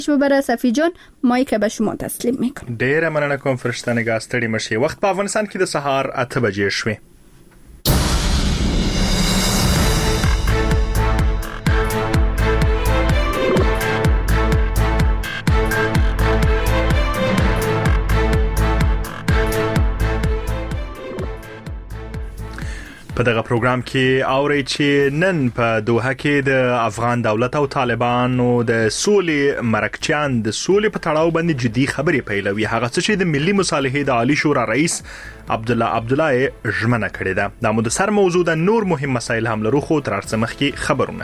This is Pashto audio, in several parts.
برای صفی جان مایک به شما تسلیم میکنم. ډیره مننه کوم فرشته نگاه ستړي مشي. وخت په افغانستان کې د سهار 8 بجې شوې. په دغه پروګرام کې اوري چې نن په دوحه کې د افغان دولت او طالبانو د سولې مرکچیان د سولې په تړاو باندې جدي خبرې پیلوي. هغه څه چې د ملي مصالحې د عالی شورا رئیس عبدالله ژمنه کړې ده. د مو د سر موضوع د نور مهم مسایل هم لرو، خو تر څه مخکې خبرونه.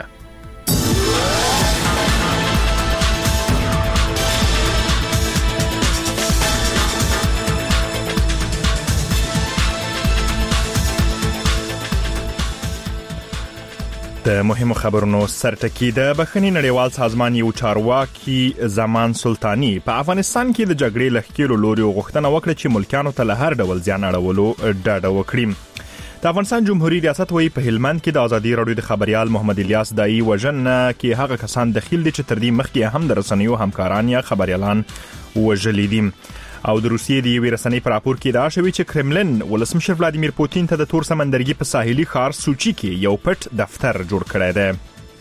د مهمو خبرونو سرټکی د بخښنې نړیوال سازمان یو چارواکي زمان سلطانی په افغانستان کې د جګړې لښکرو لوري غوښتنه وکړه چې ملکانو ته له هر ډول ځان اړولو ډاډ وکړي. د افغانستان جمهوریت ریاست وایي په هلمند کې د ازادي رادیو د خبريال محمد الیاس دایی وژنه کې هغه کسان دخیل دي چې تر دې مخکې هم د رسنیو همکاران یا خبريالان وژلي دي. او د روسیې د یوې رسنۍ په راپور کې دا شوی چې کرملن ولسمشر ولادیمیر پوتین ته د تور سمندرګي په ساحلي ښار سوچي کې یو پټ دفتر جوړ کړی دی.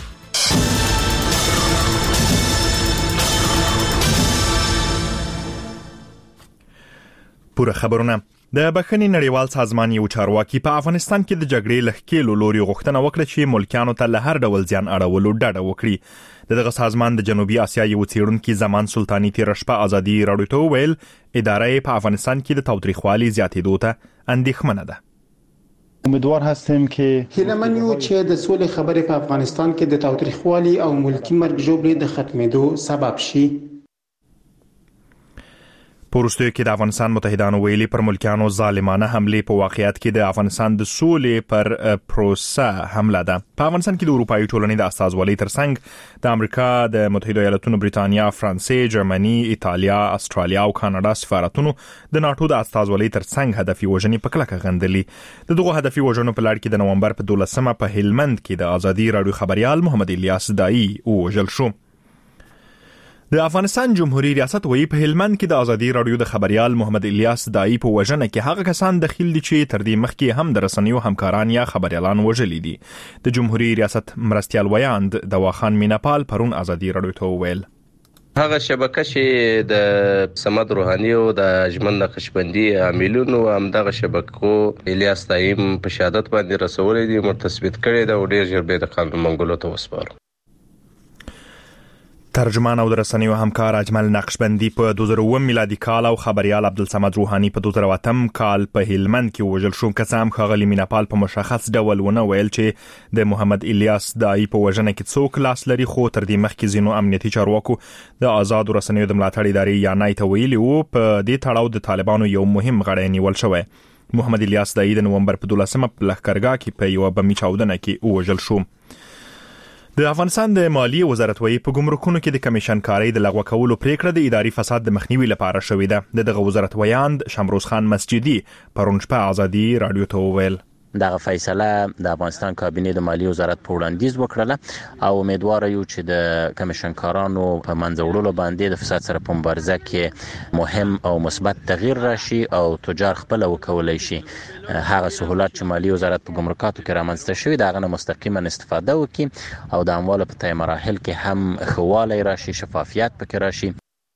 پوره خبرونه. د بخښنې نړیوال سازمان یو چارواکي په افغانستان کې د جګړې لښکرو لوري غوښتنه وکړه چې ملکانو ته له هر ډول ځان اړولو ډاډ وکړي. دغه سازمان د جنوبي اسیا یو څېړونکي زمان سلطانی تیر شپه ازادي رادیو ته ویل ادارې په افغانستان کې د تاوتریخوالي زیاتېدو ته اندېښمنه ده. امیدوار هستیم که هیله‌مند یو چې د سولې خبرې په افغانستان کې د تاوتریخوالي او ملکی مرګ ژوبلې د ختمېدو سبب شي. پورستوی کې د افغانستان متحدانو ویلي پر ملکانو ظالمانه حمله په واقعیت کې د افغانستان د سولې پر پروسه حمله ده. په افغانستان کې د اروپایي ټولنې د استازولۍ ترڅنګ د امریکا د متحده ایالاتونو، بریتانیا، فرانسې، جرمني، ایتالیا، استرالیا او کاناډا سفارتونو د ناتو د استازولۍ ترڅنګ هدفي وژنې په کلکه غندلي. د دغه هدفي وژنو په لړ کې د نومبر په 12مه په هلمند کې د ازادي رادیو خبريال محمد الیاس دایی وژل شو. د افغانستان جمهوریت ریاست وایي په هلمند کې د ازادي رادیو د خبريال محمد الیاس دایی په وژنه کې هغه کسان دخیل دي چې تر دې مخکې هم د رسنیو همکاران یا خبريالان وژلي دي. د جمهوریت ریاست مرستیال ویاند دواخان میناپال پرون ازادي رادیو ته ویل هغه شبکه چې د سمد روحاني او د اجمل نقشبندي عاملونو هم دغه شبکو الیاس دایی په شهادت باندې رسولې دي، مرتثبت کړي دا او ډیر ژر به د قانون منګولو ته وسپارو. ترجمان او د رسنیو همکار اجمل نقشبندي په 2001 میلادي کال او خبريال عبدالصمد روحاني په 2008 کال په هلمند کې وژل شو. کسام خغلی میناپال په مشخص ډول ونه ویل چې د محمد الیاس دایی په وژنه کې څوک لاس لري، خو تر دې مخکې ځینو امنیتي چارواکو د آزاد رسنیو د ملاتړ ادارې یا نای ته ویلي وو په دې تړاو د طالبانو یو مهم غړی نیول شوی. محمد الیاس دایی د نومبر په 12مه په لښکرګاه کې په یو بمي چاودنه کې وژل شو. د افغانستان د مالیې وزارت وایي په ګمرکونو کې د کمیشن کارۍ د لغوه کولو پریکړه د اداري فساد د مخنیوي لپاره شوې ده. دغه وزارت ویاند شمروز خان مسجدي پرون شپه ازادي رادیو ته وویل دغه فیصله د افغانستان کابینه د مالیې وزارت په وړاندیز وکړه او امیدوار یو چې د کمیشنکارانو په منځوړلو باندې د فساد سره په مبارزه کې مهم او مثبت تغییر راشي او تجار خپل وکولای شي. هغه سہولت چې مالیې وزارت په ګمرکاتو کې رامنځته شوی دا غنه مستقیما استفاده وکړي او د اموالو په تای مراحل کې هم خواله راشي، شفافیت پکې راشي.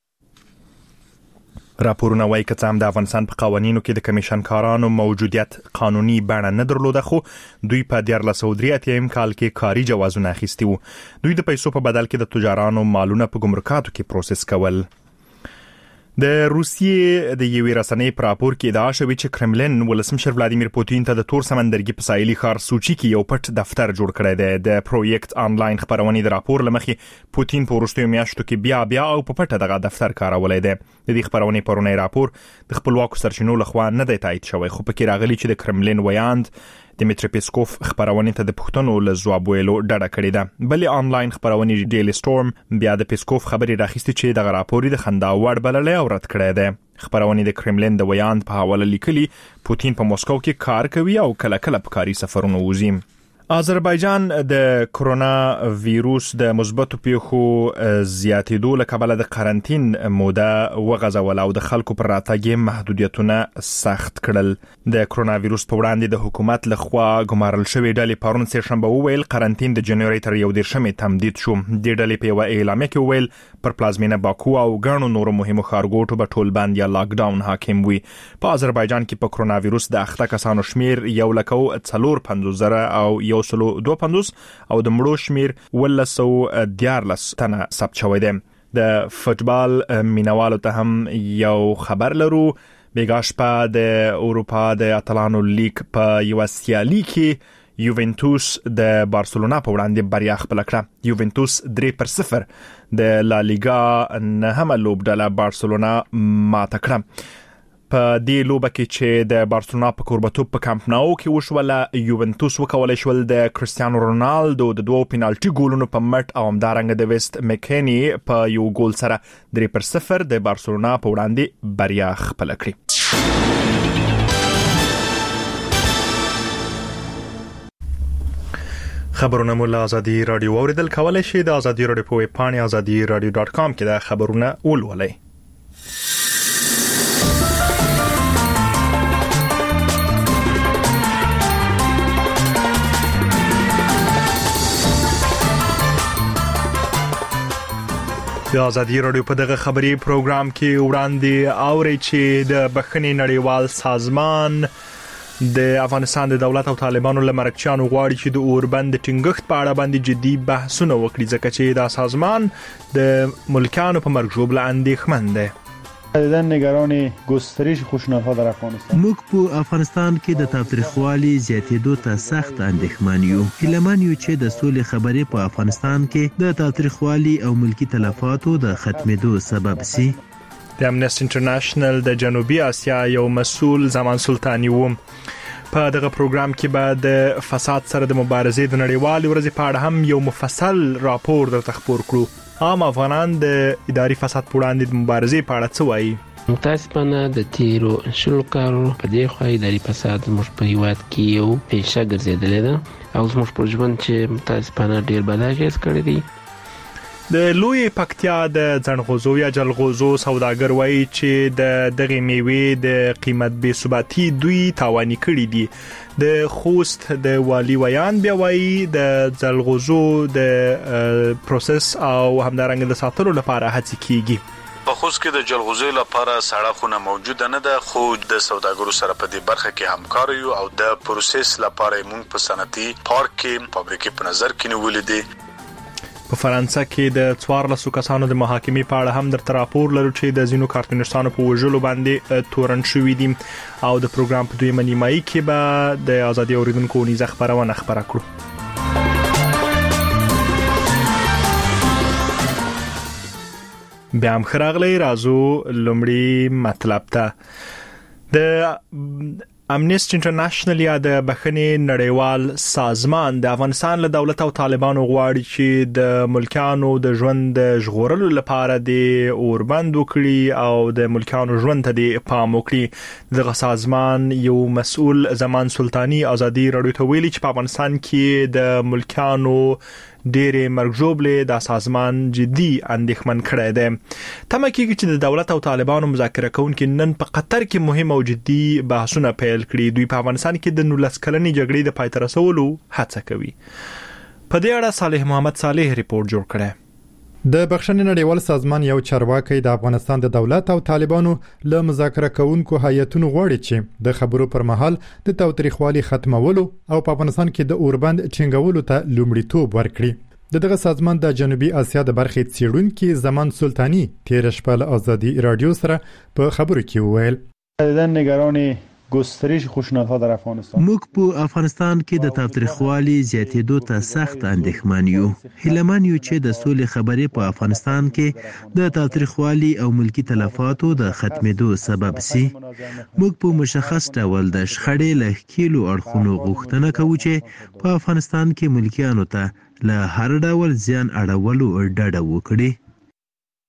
راپورونه وايي چې د افغانستان په قوانینو کې د کمیشنکارانو موجودیت قانوني بڼه نه درلوده، خو دوی په 1483 کال کې کاري جوازونه اخیستي وو. دوی د پیسو په بدل کې د تجارانو مالونه په ګمرکاتو کې پروسس کول. د روسیې د یوې رسنۍ په راپور کې دا شوی چې کرملن ولسمشر ولادیمیر پوتین ته د تور سمندرګي په ساحلي ښار سوچي کې یو پټ دفتر جوړ کړی دی. د پروژیکټ آنلاین خبرونې د راپور لمخې پوتین په وروستیو میاشتو کې بیا او په پټه دغه دفتر کارولای دی. د دې خبرونې پرونی راپور د خپلواکو سرچینو لخوا نه دی تایید شوی، خو پکې راغلی چې د کرملن ویاند دمیتری پیسکوف خبرونه ته د پښتنو له ځواب ویلو ډډه کړې ده. بلې آنلاین خبرونه ډیلی سټورم بیا د پیسکوف خبرې راخیستې چې دغه راپور د خندا وړ بللی او رد کړی دی. خبرونه د کرملن د ویاند په حواله لیکلي پوتین په مسکو کې کار کوي او کله کله په کاري سفرونو وځي. آذربایجان د کرونا ویروس د مثبتو پیښو زیاتېدو له کبله د قرنټین موده وغځول او د خلکو پر راتګ محدودیتونه سخت کړل. د کرونا ویروس په وړاندې د حکومت لخوا ګمارل شوې ډلې پرون سهشنبه وویل قرنټین د جنوري تر 11 تمدید شو. د ډلې په یو اعلامیه کې وویل پر پلازمینه باکو او ګڼو نورو مهمو ښارګوټو به ټول بند یا لاک ډاون حاکم وي. په آذربایجان کې په کرونا ویروس د اخته کسانو شمیر 1,450,000 او 152 او د مړو شمیر 114 تنه ثبت شوی دی. د فوتبال مینوالو ته هم یو خبر لرو. بیګا شپه د اروپا د اتلانو لیگ په یو سیالي کې یوونټوس د بارسلونا په وړاندې بریا خپل کړه. یوونټوس 3-0 د لا لیګا نهمه لوبډله بارسلونا ماته کړه. په دې لوبه کې چې د بارسلونا په کوربتوب په کامپ ناو کې وشوله یوونټوس وکولای شول د کریستیانو رونالدو د دوه پینالټي ګولونو په مټ او همدارنګه د ویست مکینی په یو ګول سره 3-0 د بارسلونا په وړاندې بریا خپل کړه. خبرونه مولا ازادي رادیو اوریدل کولای شي د ازادي رادیو په ویب پاڼه azadiradio.com کې د خبرونه ولولئ. د ازادي رادیو په دغه خبري پروګرام کې وړاندې اوري چې د بخښنې نړیوال سازمان د افغانستان د دولت او طالبانو لمرکچانو غواړي چې د اوربند ټینګښت په اړه باندې جدي بحثونه وکړي ځکه چې دا سازمان د ملکانو په مرګ ژوبله اندېښمن دی. جدیداً نگران گسترش خشونت‌ها در افغانستان. موږ په افغانستان کې د تاوتریخوالي زیاتېدو ته سخت اندېښمن یو. هیلهمن یو چې د سولې خبرې په افغانستان کې د تاوتریخوالي او ملکی تلفاتو د ختمېدو سبب شي. د امنیسټي انټرنیشنل د جنوبي اسیا یو مسؤل زمان سلطانی و. په دغه پروګرام کې به د فساد سره د مبارزې د نړیوال ورځې په اړه هم یو مفصل راپور درته خپور کړو. عام افغانان د اداري فساد په وړاندې د مبارزې په اړه څه وایي؟ متاسفانه د تیرو شلو کارو په دې خوا اداري فساد موږ په هیواد کې یو پیشه ګرځېدلې ده او زموږ پر ژوند چې متاسفانه ډېر بد اغېز کړی دی. د لوی پکتیا د ځنغوزو یا جلغوزو سوداګر وایي چې د دغه میوې د قیمت بې ثباتی دوی تاواني کړی دي. د خوست د والی ویان بیا وایي د جلغوزو د پروسس او همدارنګه د ساتلو لپاره هڅې کیږي. په خوست کې د جلغوزو لپاره سړه خونه موجوده نه ده خو د سوداګرو سره په دې برخه کې همکار یو او د پروسس لپاره موږ په صنعتي پارک کې فابریکې په نظر کې نیولې دي. په فرانسه کې د 14 کسانو د محاکمې په اړه هم درته راپور لرو چې د ځینو کارتونیستانو په وژلو باندې تورن شوې دي او د پروګرام په دویمه نیمایي کې به د ازادي اوریدونکو نیزه خبرونه خبره کړو. بیا هم خراغلی رازو لومړی مطلب ته د امنیسټي انټرنیشنل یا د بخښنې نړیوال سازمان د افغانستان له دولت او طالبانو غواړي چې د ملکانو د ژوند د ژغورلو لپاره د اوربند وکړي او د ملکانو ژوند ته د پام وکړي. دغه سازمان یو مسؤل زمان سلطانی ازادي رادیو ته ویلي چې په افغانستان کې د ملکانو ډېرې مرګ د سازمان جدي اندېښمن کړی دی. تمه کېږي چې د دولت او طالبانو مذاکره کوونکي نن په قطر کې مهم او جدي بحثونه پیل کړي. دوی په افغانستان کې د 19 کلنې جګړې د پای ته رسولو هڅه کوي. په دې اړه صالح محمد صالح ریپورت جوړ کړی. د بخښنې نړیوال سازمان یو چارواکي د افغانستان د دولت او طالبانو له مذاکره کوونکو هیئتونو غواړي چې د خبرو پر مهال د تاوتریخوالي ختمولو او په افغانستان کې د اوربند ټینګولو ته لومړیتوب ورکړي. دغه سازمان د جنوبي اسیا د برخې څیړونکو زمان سلطانی تیر شپه له ازادي رادیو سره په خبرو کې وویل جدیداً نگران گسترش خشونت‌ها در افغانستان. موږ په افغانستان کې د تاوتریخوالي زیاتېدو ته سخت اندېښمن یو. هیلهمن یو چې د سولې خبرې په افغانستان کې د تاوتریخوالي او ملکی تلفاتو د ختمېدو سبب شي. موږ په مشخص ډول د شخړې له ښکېلو اړخونو غوښتنه کوو چې په افغانستان کې ملکیانو ته له هر ډول زیان اړولو ډډه وکړي.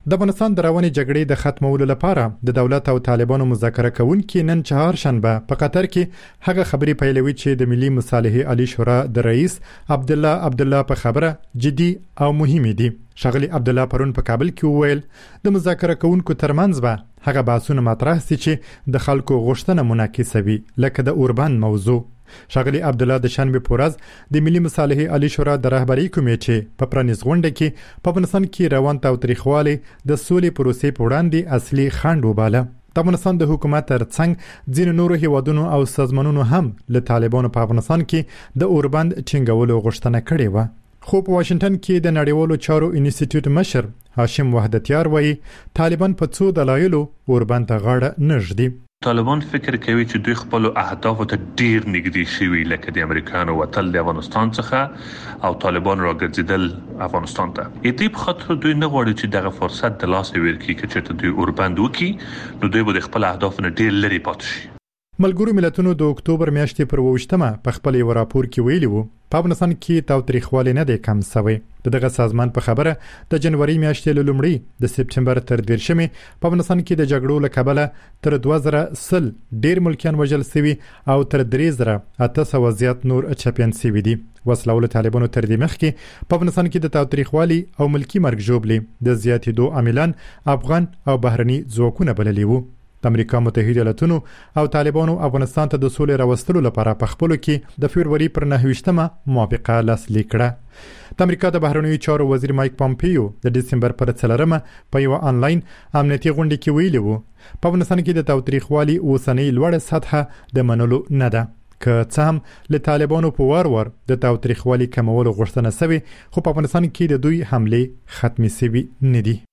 د افغانستان د روانې جګړې د ختمولو لپاره د دولت او طالبانو مذاکره کوونکي نن چهارشنبه په قطر کې هغه خبري پیلوي چې د ملي مصالحې عالی شورا د رئیس عبدالله په خبره جدي او مهمه دي. شغلی عبدالله پرون په کابل کې وویل د مذاکره کوونکو ترمنځ به هغه بحثونه مطرح سي چې د خلکو غوښتنه منعکسه وي، لکه د اوربند موضوع. شغلی عبدالله د شنبه پورز د ملي مصالحې عالی شورا د رهبری کمیټې په پرانیز غونډه کې په افغانستان کې روان تاوتریخوالي د سولې پروسې په وړاندې اصلي خنډ وباله. د افغانستان د حکومت ترڅنګ ځینو نورو هیوادونو او سازمانونو هم له طالبانو په افغانستان کې د اوربند ټینګولو غوښتنه کړې و. خو په واشنگټن کې د نړیوالو چارو انسټیټیوټ مشر هاشم وحدتیار وایي طالبان په څو دلایلو اوربند ته غاړه نه ږدي. طالبان فکر کوي چې دوی خپل اهداف ته ډیر نږدې شوي، لکه د امریکانو وتل د افغانستان څخه او طالبان راګرځیدل افغانستان ته. ایتیب خاطر دوی نه غواړي چې دغه فرصت د لاس ورکړي چې دوی اوربند وکړي، نو دوی به د خپل اهداف نه ډیر لري پاتې شي. ملګرو ملتونو د اکتوبر میاشتې پر 28مه په خپل یو راپور کې ویلي وو په افغانستان کې تاوتریخوالی نه دی کم شوی. دغه سازمان په خبره د جنوري میاشتې له لومړۍ د سپټمبر تر 13مې په افغانستان کې د جګړو له کبله تر 2000 ډیر ملکیان وژل شوي او تر 3800 زیات نور چاپیان شوي دي. وسلوال طالبانو تر دې مخکې په افغانستان کې د تاوتریخوالي او ملکی مرګ ژوبلې د زیاتېدو عاملان افغان او بهرني ځواکونه بللي وو. د امریکا متحده ایالاتونو او طالبانو افغانستان ته د سولې راوستلو لپاره په خپلو کې د فبرवरी پر 9مه موافقه لاسلیک کړه. د امریکا د بهرنیو چارو وزیر مایک پامپیو د دسمبر پر 4مه په یو آنلاین امنیتي غونډه کې ویلي وو په افغانستان کې د تاوتریخوالي اوسنۍ لوړه سطح د منلو نه ده. که څه هم له طالبانو په وار د تاوتریخوالي کمولو غوښتنه شوې، خو په افغانستان کې د دوی حمله ختمي شوې نه دي.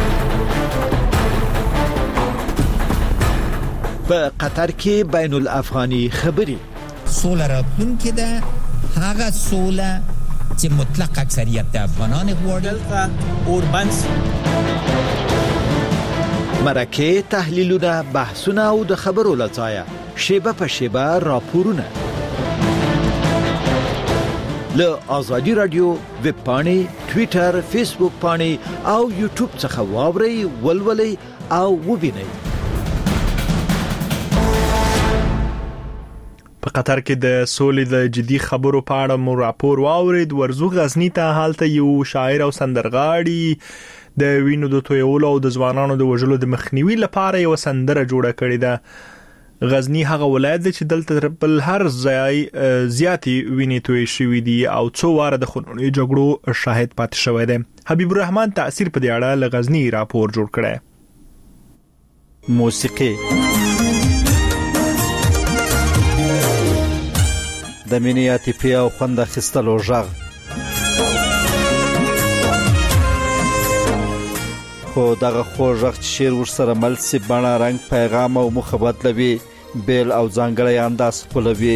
په قطر کې بین الافغاني خبري سوله راتلونکې ده، هغه سوله چې مطلق اکثریت د افغانان غواړي. اوربند مرکه تحلیلونه، بحثونه او د خبرو لځایه شیبه په شیبه راپورونه له آزادی رادیو ویب پاڼې، ټوئیټر، فیسبوک پاڼې او یوټیوب څخه واورئ، ولولئ او وبینئ. په قطر کې د سولې د جدي خبرو په اړه مو راپور واورید. ورزو غزنی ته حالت یو شاعر او سندرغاړي د وینو د تویولو او د ځوانانو د وژلو د مخنیوي لپاره یو سندره جوړه کړې ده. غزنی هغه ولایت دی چې دلته بل هر ځای زیاتی وینې توی شوې دي او څو واره د خونړیو جګړو شاهد پاتې شوی دی. حبیب الرحمن تاثیر په دې اړه له غزنی راپور جوړ کړی. موسیقي د مینې عاطفي او خوند اخیستلو غږ، خو دغه خوږ غږ چې شعر ورسره مل سي بڼه، رنګ، پیغام او موخه بدلوي، بیل او ځانګړی انداز خپلوي.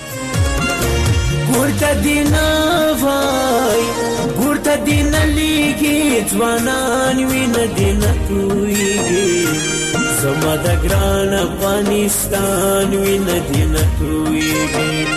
ګورته دینا وای ګورته دینا لیږي ځوانان وینه دینا تویږي، زما د ګران افغانستان وینه دینا تویږي.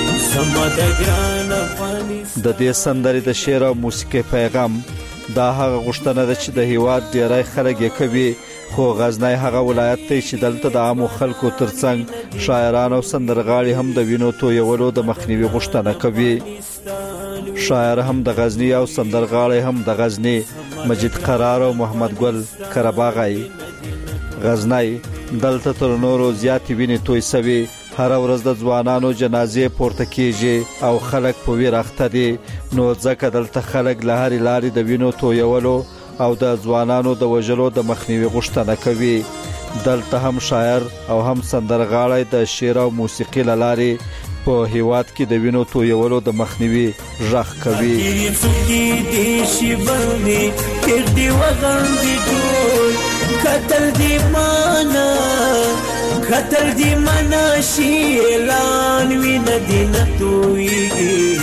د دې سندرې د شعر او موسیقي پیغام دا هغه غوښتنه ده چې د هیواد ډیری خلک یې کوي، خو غزنی هغه ولایت دی چې دلته د عامو خلکو ترڅنګ شاعران او سندرغاړي هم د وینو تویولو د مخنیوي غوښتنه کوي. شاعر هم د غزنی او سندرغاړي هم د غزنی، مجید قرار او محمد ګل کرباغی. غزنی دلته تر نورو زیات وینې توی سوي، هر ورځ د ځوانانو جنازې پورته کیږي او خلک په ویر اخته دي، نو ځکه دلته خلک له هرې لارې د وینو تویولو او د ځوانانو د وژلو د مخنیوي غوښتنه کوي. دلته هم شاعر او هم سندرغاړی د شعر او موسیقي له لارې په هیواد کې د وینو تویولو د مخنیوي غږ کوي. قتل دی مناشی اعلان وی ندینه تویږي.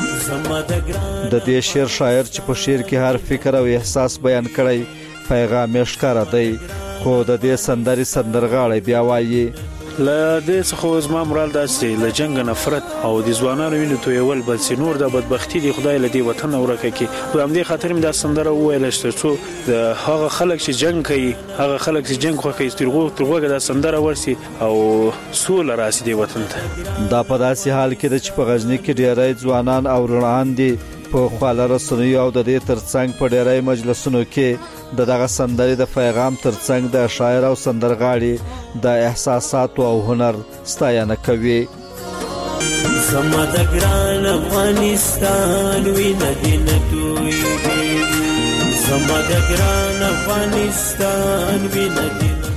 د دې شعر شاعر چې په شعر کې هر فکر او احساس بیان کړي، پیغام یې ښکاره دی، خو د دې سندرې سندرغاړی بیا وایي ل دې څخه زما مرال داسې ل جنگ نفرت او د ځوانانو ویني تویول بل سينور د بدبختی دی خدای له دې وطن ورکه کی په همدې خاطر مې دا سندره وویل چې د هغه خلک چې جنگ کوي هغه خلک چې جنگ کوي ترغه دا سندره ورسي او سول راسي دی وطن ته. دا په داسې حال کې د چې په غزنی کې ډېری ځوانان او رڼان دي په خواله رسنیو او د دې ترڅنګ په ډېری مجلسونو کې دغه سندرې د پیغام ترڅنګ د شاعر او سندرغاړي د احساسات او هنر ستاینه کوي. زما د ګران افغانستان وینه دې نه تویږي، زما د ګران افغانستان وینه دې نه.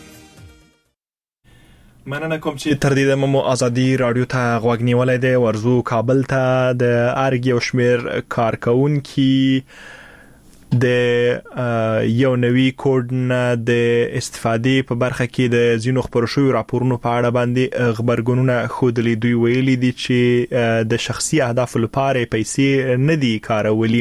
مننه کوم چې تر دې دمه مو ازادي رادیو ته غوږ نیولای دی. ورزو کابل ته د ارګ یو شمیر کارکونکي د یو نوی کوډ نه د استفادې په برخه کې د زینو خبرو شوی راپورونو په اړه باندې خبرګونونه خودلې. دوی ویلي دي چې د شخصي اهدافو لپاره پیسې نه دي کارولي.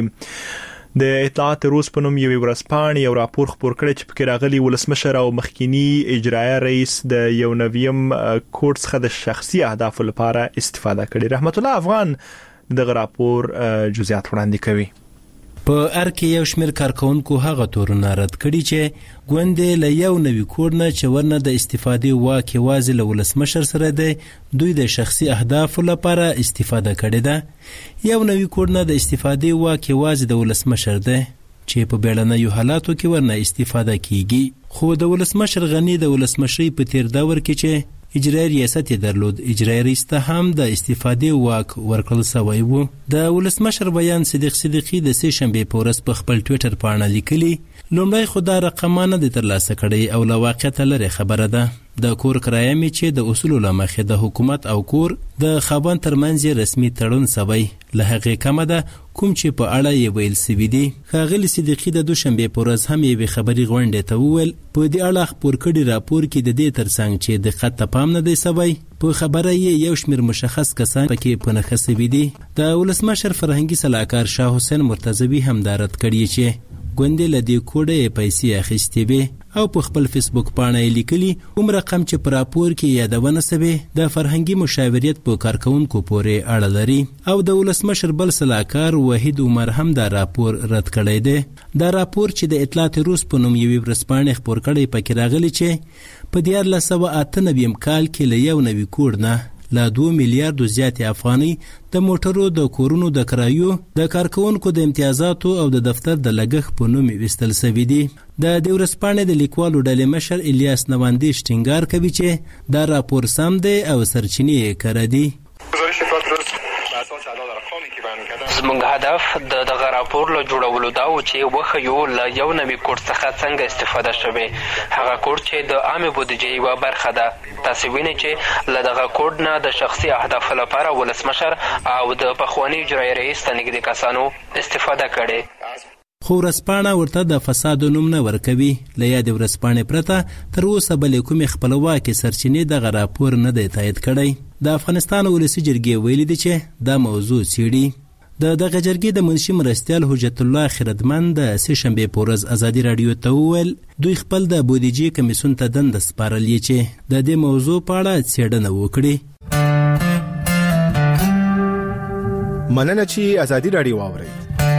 د اطلاعات روز په نوم یو ورځپاڼې یو راپور خبر کړی چې پکې راغلي ولسمشر او مخکینی اجرایه رئیس د یو نویم کوډ څخه د شخصي اهدافو لپاره استفاده کړي. رحمت الله افغان دغه راپور جزئیات وړاندې کوي. په ارکه یو شمیر کارکونکو هغه تورونه رد کړي چې ګوندې له یو نوی کوډ نه چې ورنه د استفادې واک یوازې له ولسمشر سره دی، دوی د شخصي اهدافو لپاره استفاده کړې ده. یو نوی کوډ نه د استفادې واک یوازې د ولسمشر دی چې په بیړنیو حالاتو کې ورنه استفاده کیږي. خو د ولسمشر غنی د ولسمشرۍ په تیر دور کې چې اجرایي ریاست درلود، اجرایي ریاست ته هم د استفادې واک ورکړل شوی و. د ولسمشر بیان صدیق صدیقی د سه شنبه په ورځ په خپل ټوئیټر باندې لیکلی، لومړی خو دا رقمانه د ترلاسه کړي او له واقعیت لري خبره ده. د کور کرایه می چې د اصول لمخې د حکومت او کور د خاوند ترمنځ رسمي تړون سوی له هغه کمه ده کوم چې په اړه یې ویل سوي دي. ښاغلي صدیقی د دوشنبه په ورځ هم یې خبري غونډه ته وویل په دې اړه خبر کړي راپور کې د دې ترڅنګ چې د خط پام نه دی سوی په خبره یې یو شمیر مشخص کسان پکې په نخښه سوي دي. د ولسمشر فرهنګي صلاحکار شاه حسین مرتضوی هم دارت کړی چې ګوندې له دې کوډه پیسې اخیستې به او په خپل فیسبوک باندې لیکلي کوم رقم چې پر راپور کې یادونه سوي د فرهنګي مشاوريت په کارکونکو پورې اړه لري او د ولسمشر بل صلاحکار وحید عمر هم دا راپور رد کړی دی. دا راپور چې د اطلاعات روس په نوم یو ورځپاڼه خبر کړی پکې راغلی چې په 1998 کال کې له یو نوی کوډ نه لا 2 میلیارډ زیات افغاني د موټرو د کورونو د کرایو د کارکونکو د امتیازاتو او د دفتر د لګښت په نوم وستل سوي دي. د دورسپانې د لیکوالو ډلې مشر الیاس نواندیش ټینګار کوي چې دا راپور سم دی او سرچینې کړه دي. زموږ هدف د دغه راپور له جوړولو دا و چې وښیو له یو نوي کوډ څخه څنګه استفاده شوې. هغه کوډ چې د عامه بودیجې یوه برخه ده. تاسې وینئ چې له دغه کوډ نه د شخصي اهدافو لپاره ولسمشر او د پخواني اجرایي رئیس ته نږدې کسانو استفاده کړې. خو ورځپاڼه ورته د فساد نوم نه ورکوي. له یادې ورځپاڼې پرته تر اوسه بلې کومې خپلواکې سرچینې دغه راپور نه دی تایید کړی. د افغانستان ولسي جرګې ویلي دي چې دا موضوع څیړي. د دغه جرګې د منشي مرستیال حجت الله خیرتمند د سه شنبې په ورځ ازادي رادیو ته وویل دوی خپل د بودیجې کمیسیون ته دنده سپارلې چې د دې موضوع په اړه څېړنه وکړي. مننه چې ازادي رادیو واورئ.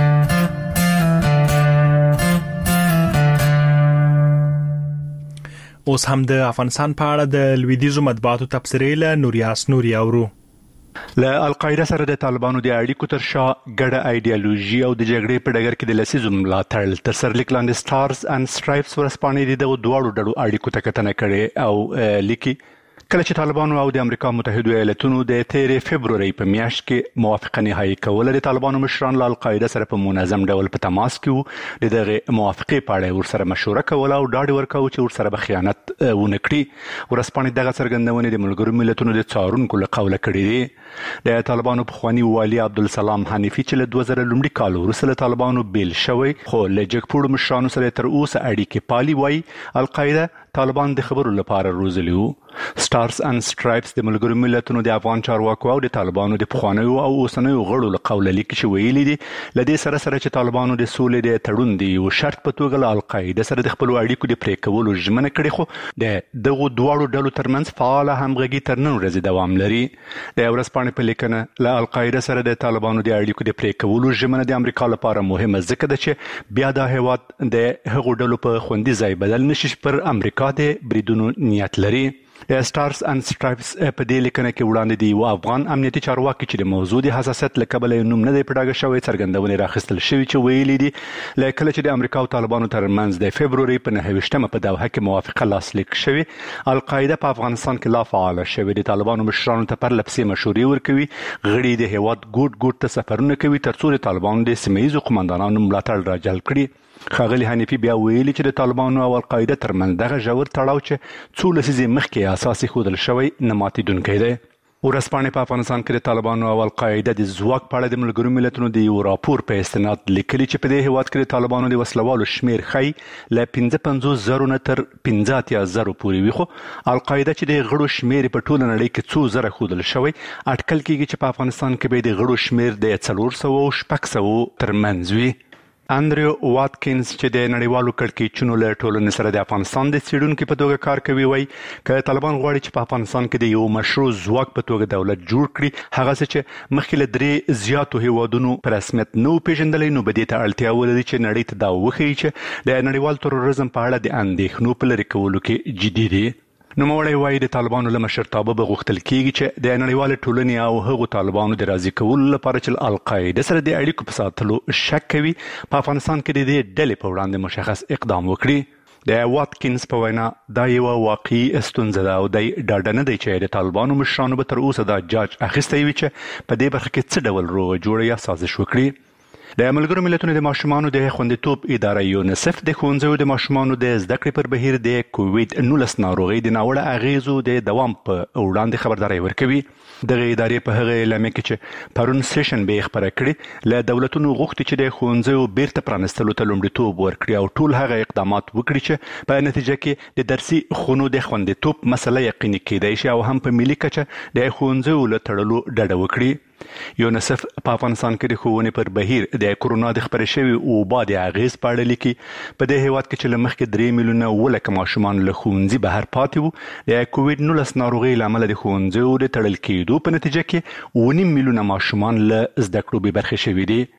اوس هم د افغانستان په اړه د لویدیزو مطبوعاتو تبصرې له نوریاس نوري اورو. له القاعده سره د طالبانو د اړیکو تر شا ګډه ایډیالوژي او د جګړې په ډګر کې د لسیزو ملاتړ تر سر لیک لاندې سټارز اند سټرایپس ورسپانې د دواړو ډلو اړیکو ته کتنه کړې او لیکي کله چې طالبانو او د امریکا متحده ایالاتونو د 13 فبرवरी په میاشت کې موافقه نهایی کوله، د طالبانو مشران له القاعده سره په منظم ډول په تماس کې وو. د دغه موافقې په اړه ورسره مشوره کوله او ډاډ ورکاوه چې ورسره به خیانت ونه کړي. ورسپانې دغه څرګندونې د ملګرو ملتونو د څارونکو له قوله کړې دي. د طالبانو پخواني والي عبدالسلام حنیفي چې له 2000 لومړي کال وروسته له طالبانو بیل شوی خو له جګپوړو مشرانو سره تر اوسه اړیکې پالي، وایي القاعده طالبان د خبرو لپاره روزلي وو. سټارز اند سټرایپس د ملګرو ملتونو د افغان چارواکو او د طالبانو د پخوانیو او اوسنیو غړو له قوله لیک چې ویلي دي لدې سره چې طالبانو د سولې د تړون دی یو شرط په توګه له القاعده سره د خپل اړیکو د پرې کولو ژمنه کړې، خو دغه دواړو ډلو ترمنځ فعال همغږي تر نن ورځې دوام لري. د ورځپاڼې په لیکنه له القاعده سره د طالبانو د اړیکو د پرې کولو ژمنه د امریکا لپاره مهمه ځکه ده چې بیا د هیواد د هغو ډلو په خوندي ځای بدل نشي پر امریکا د بریدونو نیت لري. د سټارز اند سټرایپس په دې لیکنه کې وړاندې دی افغان امنیتي چارواکي چې د موضوع د حساسیت له کبله نوم نه دی پډاګه شوی څرګندونې راخستل شوی چې ویلي دي لکه چې د امریکا او طالبانو ترمنځ د فبروري په 9 په دوحه کې موافقه لاسلیک شوی. القاعده په افغانستان کې لا فعال شوی، د طالبانو مشرانو ته پر لپسې مشورې ورکوي، غړي د هیواد ګوټ ته سفرونه کوي ترڅو د طالبانو د سیمه‌ییزو قومندانانو ملاتړ راجلب کړي. ښاغلي حنیفي بیا ویلي چې د طالبانو او القاعده ترمنځ دغه ژور تړاو چې څو لسیزې مخکې اساسي ښودل شوی نه ماتېدونکی دی. ورځپاڼې په افغانستان کې د طالبانو او القاعده د ځواک په اړه د ملګرو ملتونو د یو راپور په استناد لیکلي چې په دې هیواد کې د طالبانو د وسلوالو شمیر ښیي له 55,000 نه تر 15,000 پورې وي، خو القاعده چې د غړو شمیر په ټوله نړۍ کې څو زره ښودل شوی، اټکل کېږي چې په افغانستان کې به د غړو شمیر د 400 ترمنځ وي. اندریو واتکینز چې د نړیوالو کړکېچونو له ټولنې سره د افغانستان د څېړونکي په توګه کار کوي وایي که طالبان غواړي چې په افغانستان کې د یو مشروع ځواک په توګه دولت جوړ کړي، هغه څه چې مخکې له 3 زیاتو هیوادونو په رسمیت نه پیژندلی، نو به دې ته اړتیا ولري چې نړۍ ته دا وښیي چې د نړیوال تروریزم په اړه د اندېښنو په لرې کولو کې جدي دي. نوموړی وایي د طالبانو له مشرتابه به غوښتل کېږي چې د نړیوالې ټولنې او هغو طالبانو د راضي کولو لپاره چې القاعده سره د اړیکو په ساتلو شک کوي په افغانستان کې د دې ډلې په وړاندې مشخص اقدام وکړي. د واتکینز په وینا دا یو واقعي ستونزه ده او دی ډاډه نه دی چې د طالبانو مشرانو به تر اوسه دا جاج اخیستی وي چې په دې برخه کې څه ډول روغه جوړه یا سازش وکړي. د ملګرو ملتونو د ماشومانو د خوندیتوب اداره یونیسف د ښوونځیو د ماشومانو د زده کړې پر بهیر د کووید-19 ناروغۍ د ناوړه اغیزو د دوام په وړاندې خبرداری ورکوي. دغه ادارې په هغه اعلامیه کې چې پرون سیشن به خبره کړې له دولتونو غوښتي چې د ښوونځیو بیرته پرانستلو ته لومړیتوب ورکړي او ټول هغه اقدامات وکړي چې په نتیجه کې د درسي خونو د خوندیتوب مسله یقیني کېدای شي او هم په ملي کچه د ښوونځیو له تړلو ډډه وکړي. یونیسف په افغانستان کې د ښوونې پر بهیر د کورونا د خپرې شوي وبا د اغیز په اړه لیکي په دې هیواد کې چې له مخکې 3 میلیونه ولکه ماشومان له ښوونځي بهر پاتې وو، د کووید-19 ناروغۍ له امله د ښوونځیو د تړل کېدو په نتیجه کې 9 میلیونه ماشومان له زده کړو بې برخې شوي دي.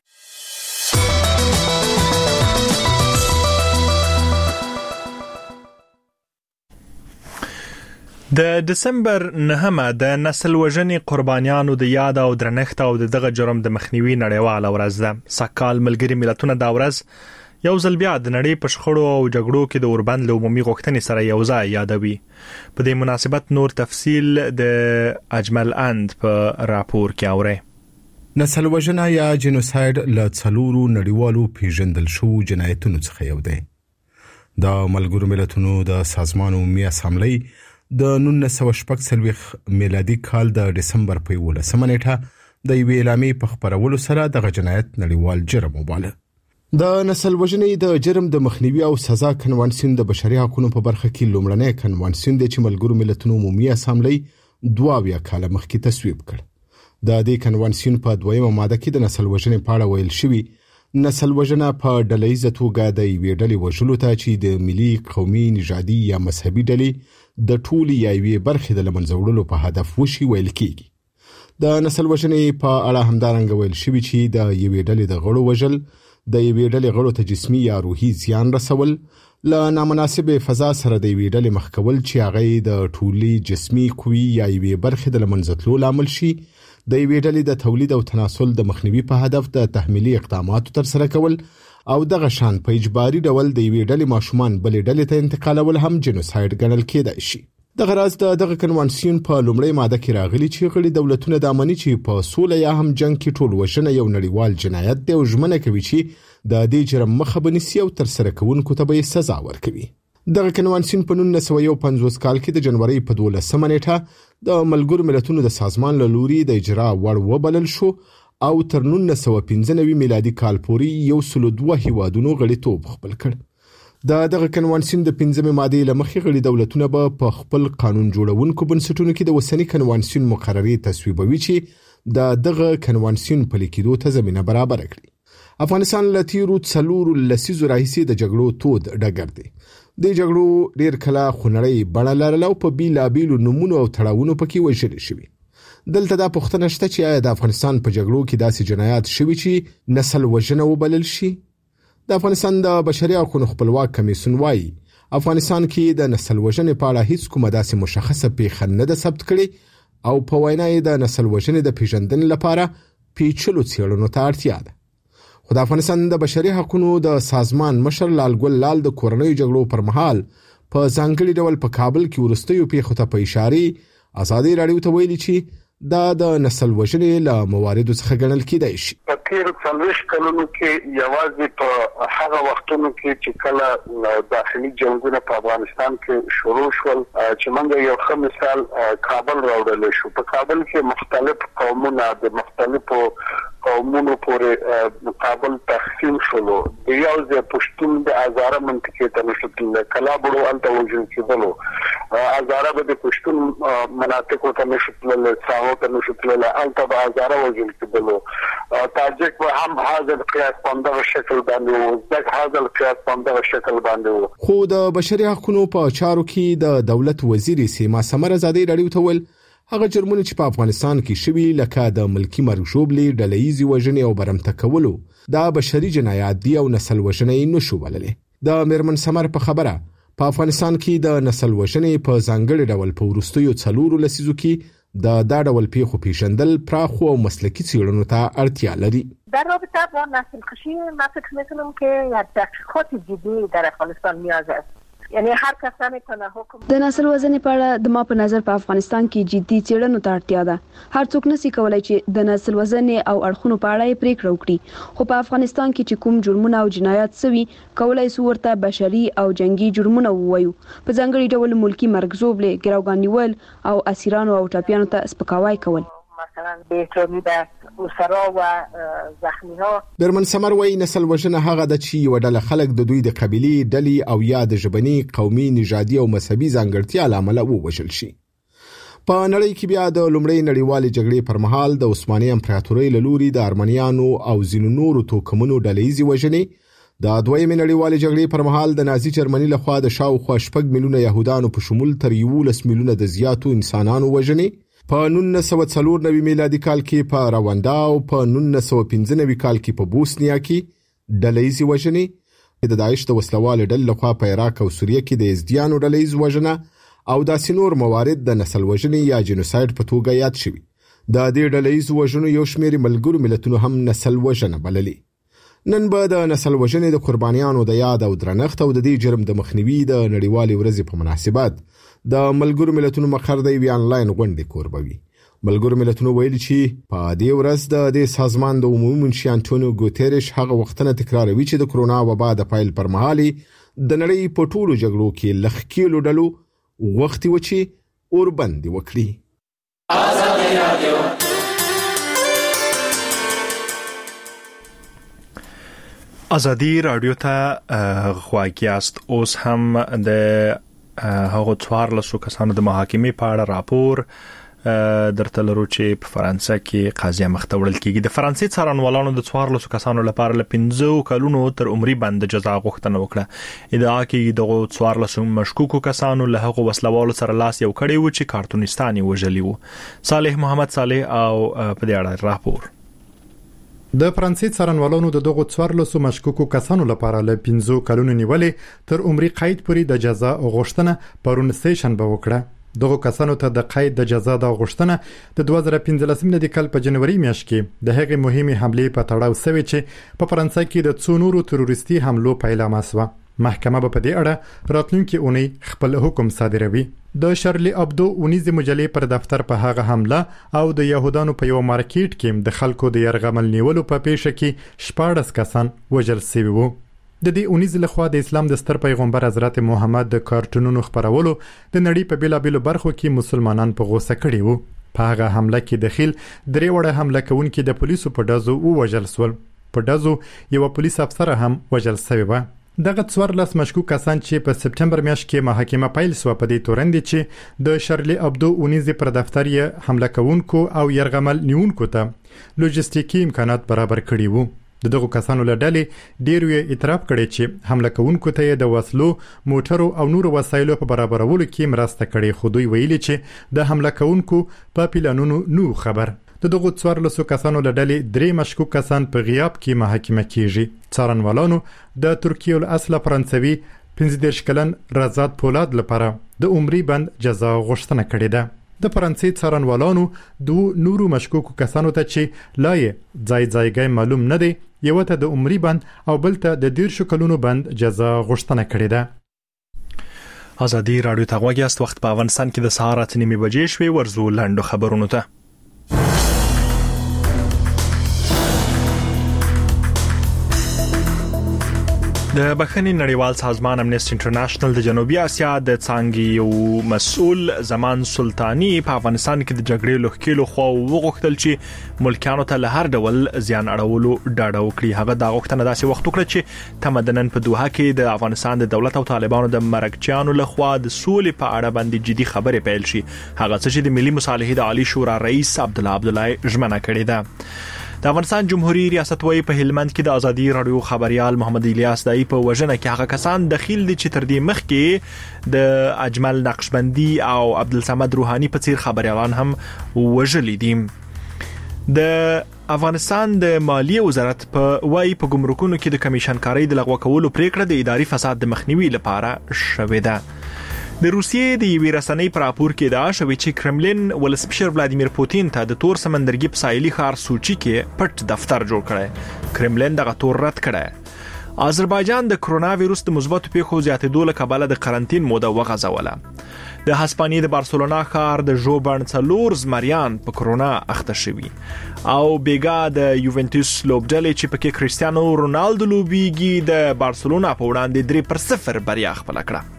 د دسمبر 9 د نسل وژنې قربانیانو د یاد او درنښت او دغه جرم د مخنیوي نړیواله ورځ ده. سکهال ملګري ملتونه دا ورځ یو ځل بیا د نړۍ په شخړو او جګړو کې د اوربند له عمومي غوښتنې سره یو ځای یادوي. په دې مناسبت نور تفصیل د اجمل اند په راپور کې اوري. نسل وژنه یا جنوساید له څلورو نړیوالو پیژندل شو جنایتونو څخه یو دی. د ملګرو ملتونو د سازمان عمومي اسامبلې د 1946 میلادي کال د دسمبر په 11 نیټه د یوې اعلامیې په خبرولو سره دغه جنایت نړیوال جرم وباله. د نسل وژنې د جرم د مخنیوي او سزا کنوانسیون د بشري حقوقو په برخه کې لومړنی کنوانسیون دی چې ملګرو ملتونو عمومي اسامبلې 2 کال مخکې تصویب کړ. د دې کنوانسیون په 2مه ماده کې د نسل وژنې په اړه ویل شوی نسل وژنه په ډلهیزه توګه د یوې ډلې وژلو ته چې د ملي، قومي، نژادي یا مذهبي ډلې د ټولي یا یوې برخې د لمنځه وړلو په هدف وشي ویل کېږي. د نسل وژنې په اړه همدارنګه ویل شوی چې د یوې ډلې د غړو وژل، د یوې ډلې غړو ته جسمي یا روحي زیان رسول، له نامناسبې فضا سره د یوې ډلې مخ کول چې هغه د ټولي جسمي قوي یا یوې برخې د لمنځه تلو لامل شي، د یوې ډلې د تولید او تناسل د مخنیوي په هدف د تحمیلي اقداماتو ترسره کول او دغه شان په اجباري ډول د یوې ډلې ماشومان بلې ډلې ته انتقالول هم جنوساید ګڼل کېدای شي. دغه راز دغه کنوانسیون په لومړی ماده کې راغلي چې غړي دولتونه د امني چې په سوله یا هم جنگ کې ټول وژنه یو نړیوال جنایت دی او ژمنه کوي چې د دې جرم مخه بنسي او ترسره کوونکو ته به سزا ورکوي. دغه کنوانسیون په 1951 کال کې د جنوري په 12 نیټه د ملګرو ملتونو د سازمان له لوري د اجرا وړ وبلل شو او تر 1995 میلادي کال پورې 102 هیوادونو غړیتوب خپل کړ. دغه کنوانسیون د 15 ماده لمخې غړي دولتونه به په خپل قانون جوړونکو بنسټونو کې د وسنی کنوانسیون مقرري تصویبوي چې دغه کنوانسیون په لیکلو ته زمينه برابر کړي. افغانستان له تیرو 4 لسیزو راهیسې د جګړو تود ډګر دی. د جګړو ډیر کله خونړی بڼه لرله او په بیلابیلو نمونو او تړاوونو پکې وژل شوي. دلته دا پوښتنه شته چې آیا د افغانستان په جګړو کې داسې جنایات شوي چې نسل وژنه وبلل شي؟ د افغانستان د بشري حقوقو خپلواک کمیسیون وايي افغانستان کې د نسل وژنې په اړه هیڅ کومه داسې مشخصه پیښه نه ده ثبت کړې او په وینا یې د نسل وژنې د پیژندنې لپاره پیچلو څېړنو ته اړتیا ده. خو د افغانستان د بشري حقوقو د سازمان مشر لال ګل لال د کورنۍ جګړو پر مهال په ځانګړي ډول په کابل کې ورستیو پیښو ته په اشاره ازادي راډیو ته ویلي چې دا د نسل وژنې له مواردو څخه ګڼل کېدای شي. په تیر 40 کلونو کې یوازې په هغه وختونو کې چې کله داخلي جنگونه په افغانستان کې شروع شول چې موږ یو ښه مثال کابل راوړل شو. په کابل کې مختلف قومونه د مختلفو قومونو پورې کابل تقسیم شولو. د یو ځای پښتون د هزاره منطقې ته نشتل کلابړو انته وژل کېدلو. هزاره به د پښتون مناطقو ته نشتل ساو ته نشتل انته به هزاره وژل کېدلو. تاجک به هم حاضر قیاس په شکل باندې وو. ځکه حاضر قیاس په شکل باندې وو. خو د بشري حقوقو په چارو کې د دولت وزیر سیما سمر ازادي راډیو ته ول هغه جرمونه چې په افغانستان کې شوي لکه د ملکی مرګ ژوبلې ډلهیزې وژنې او برمته کولو دا بشري جنایات دي او نسل وژنې نشو بللې. د میرمن سمر په خبره په افغانستان کې د نسل وژنې په ځانګړي ډول په وروستیو 4 لسیزو کې دا ډول پیښو پیژندل پراخو او مسلکي څېړنو ته اړتیا لري. در رابطه با نسل کشی من فکر میکنم که یک تحقیقات جدی در افغانستان نیاز است. یعنی هر کس میتونه حکم د نسل وژنې په اړه د ما په نظر په افغانستان کې جدي څېړنو ته اړتیا ده. هر څوک نشي کولای چې د نسل وژنې او اړخونو په اړه پریکړه وکړي. خو په افغانستان کې چې کوم جرمونه او جنایات سوي کولای سو ورته بشري او جنگي جرمونه ووایو. په ځانګړي ډول ملکی مرګ ژوبلې ګروګان نیول او اسیرانو او ټاپیانو ته سپکاوی کول. مثلا بهترمی به اسرا و زخمی ها. برمن سمر وای نسل وژنه هغه د چی وډله خلک د دوی د قبيلي ډلې او یا د ژبني قومي نژادي او مذهبي ځانګړتیا لامل ووژل شي. په نړۍ کې بیا د لومړۍ نړیوالې جګړې پر مهال د عثماني امپراتورۍ له لوري د ارمنیانو او ځینو نورو توکمونو ډلهیزې وژنې، د دویمې نړیوالې جګړې پر مهال د نازي جرمني لخوا د شاوخوا 6 میلیونه يهودانو په شمول تر 11 میلیونه د زیاتو انسانانو وژنې. په 1994 میلادي کال کې په رواندا او په 1995 کال کې په بوسنیا کې ډلهیزې وژنې، د داعش د وسلوال ډلې لخوا په عراق او سوریه کې د ازدیانو ډلهیز وژنه او داسې نور موارد د نسل وژنې یا جنوساید په توګه یاد شوي. د دې ډلهیز وژنو یو شمېر ملګرو ملتونو هم نسل وژنه بللي. نن به د نسل وژنې د قربانیانو د یاد او درنښت او د دې جرم د مخنیوي د نړیوالې ورځې په مناسبت د ملګرو ملتونو مقر د یو آنلاین غونډې کوربوي. ملګرو ملتونو ویلي چې په دې ورځ د دې سازمان د عمومي منشي انټونیو ګوتيريش هغه وختونه تکراروي چې د کرونا وبا د پایل پر مهال د نړۍ په ټولو جګړو کې لخکېلو ډلو وختي و چې اوربند وکړي. ازادي رادیو ازادي رادیو ته غواګیاست. اوس هم د هغه 14 کسانو د محاکمې په اړه راپور درته لرو چې په فرانسه کې قاضي مخته وړل کیږي. د فرانسې څارنوالانو د 14 کسانو لپاره ل 15 کلونو تر عمري بند جزا غوښتنه وکړه. ادعا کوي دغه 14 مشکوکو کسانو له هغه وسلوالو سره لاس یو کړی و چې کارتونستاني وژلی وو. صالح محمد صالح او په دې اړه راپور. د فرانسې څارنوالانو د دغه 14 مشکوکو کسانو لپاره ل 15 کلونو نیولې تر عمري قید پورې د جزا غوښتنه پرون سیشن به وکړه. دغه کسانو ته د قید د جزا د غوښتنه د 2015 میلادي کال په جنوري میاشت کې د هغې مهمه حمله په تړاو سوي چې په فرانسه کې د څو نورو تروریستي حملو پیلامه شوه. محکمه به په دې اړه راتلونکي اونۍ خپل حکم صادروي. د شارلی ابدو اونیزه مجلې پر دفتر په هغه حمله او د يهودانو په یو مارکیټ کې د خلکو د يرغمل نیولو په پیښه کې 14 کسان وژل شوي وو. د دې اونیزه لخوا د اسلام د ستر پیغمبر حضرت محمد د کارټونونو خبرولو د نړۍ په بیلابیلو برخو کې مسلمانان په غوسه کړي وو. په هغه حمله کې دخیل درې وړه حمله کوونکي د پولیسو په ډزو وژل شول. په ډزو یو پولیس افسر هم وژل شوی و. دغه 14 مشکوک کسان چې په سپټمبر میاشت کې محاکمه پیل سو په دې تورن دي چې د شارلی ابدو اونیزي پر دفتر یې حمله کوونکو او يرغمل نیونکو ته لوجستیکي امکانات برابر کړي وو. دغه کسانو له ډلې ډیرو اعتراف کړي چې حمله کوونکو ته د وسلو، موټرو او نورو وسایلو په برابرولو کې مرسته کړي، خو دوی ویلي چې د حمله کوونکو په پلانونو نو خبر. دغه 14 کسانو له ډلې 3 مشکوک کسان په غیاب کې محاکمه کیږي. څارنوالانو د ترکیه الاصل فرانسوي 15 کلن رضات پولاد لپاره د عمري بند جزا غوښتنه کړې ده. د فرانسې څارنوالانو د نورو مشکوک کسانو ته چې لا یې ځای معلوم نه دی، یو ته د عمري بند او بل ته د 10 کلونو بند جزا غوښتنه کړې ده. ازادي رادیو ته غوږی است. وخت په افغانستان کې د سهار 8:30 بجې شوي. ورزو لاندو خبرونو ته. د بخښنې نړیوال سازمان امنیسټي انټرنیشنل د جنوبي اسیا د څانګې یو مسؤل زمان سلطانی په افغانستان کې د جګړې لوخکیلو خو وغوښتل چې ملکانو ته له هر ډول زیان اړولو ډاډ وکړي. هغه دا غوښتنه داسې وخت وکړه چې تمدنن په دوحه کې د افغانستان د دولت او طالبانو د مرکچیانو لخوا د سولې په اړه باندې جدي خبرې پیل شي. هغه څه چې د ملي مصالحې د عالی شورا رئیس عبدالله ژمنه کړې ده. د افغانستان جمهوریت ریاست وایي په هلمند کې د ازادي رادیو خبريال محمد الیاس دای په وژنه کې هغه کسان دخیل دي چې تر دې مخکې د اجمل نقشبندي او عبدالصمد روحاني په څیر خبريالان هم وژلي دي. د افغانستان د مالیه وزارت په وایي په ګمرکونو کې د کمیشن کاری د لغوه کولو پریکړه د اداري فساد د مخنیوي لپاره شوې ده. د روسیې د یوې رسنۍ پر راپور کې دا شوی چې کرملین ولسمشر ولادیمیر پوتین ته د تور سمندرګي په ساحلي ښار سوچي کې پټ دفتر جوړ کړی. کرملین دغه تور رد کړی. آذربایجان د کرونا وایروس د مثبتو پیښو زیاتېدو له کبله د قرنټین موده وغځوله. د هسپانیې د بارسلونا ښار د ژوبن 4 زمریان په کرونا اخته شوي او بیګا د یوونټوس لوبډلې چې پکې کریستیانو رونالدو لوبیږي د بارسلونا په وړاندې 3-0 بریا خپل کړه.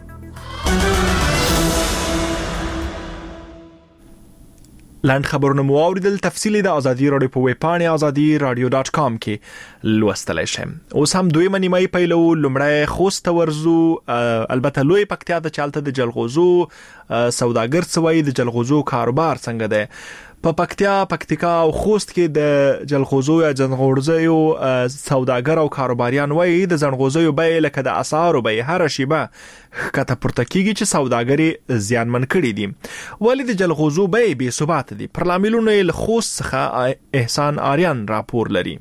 لاند خبرونه مو اوریدل. تفصیلی د ازادي رادیو په ویب پاڼه azadi.radio.com کې لوستلای شئ. اوس هم دوی منیمای پیلو لمړی خوست ورزو البته لوی پکتیا د چالت د جلغوزو سوداګر سوي د جلغوزو کاروبار څنګه ده. په پکتیکا او خوست کې د جلغوزو یا زنغورزیو سوداګر او کاروباریان وایي د زنغوزیو بیه لکه د اسعارو بیه هر شیبه کته پورته کیږي چې سوداګری زیانمن کړي دي. ولی د جلغوزو بیه بې ثبات دي. پر لاملونو له خوست څخه احسان آریان راپور لري.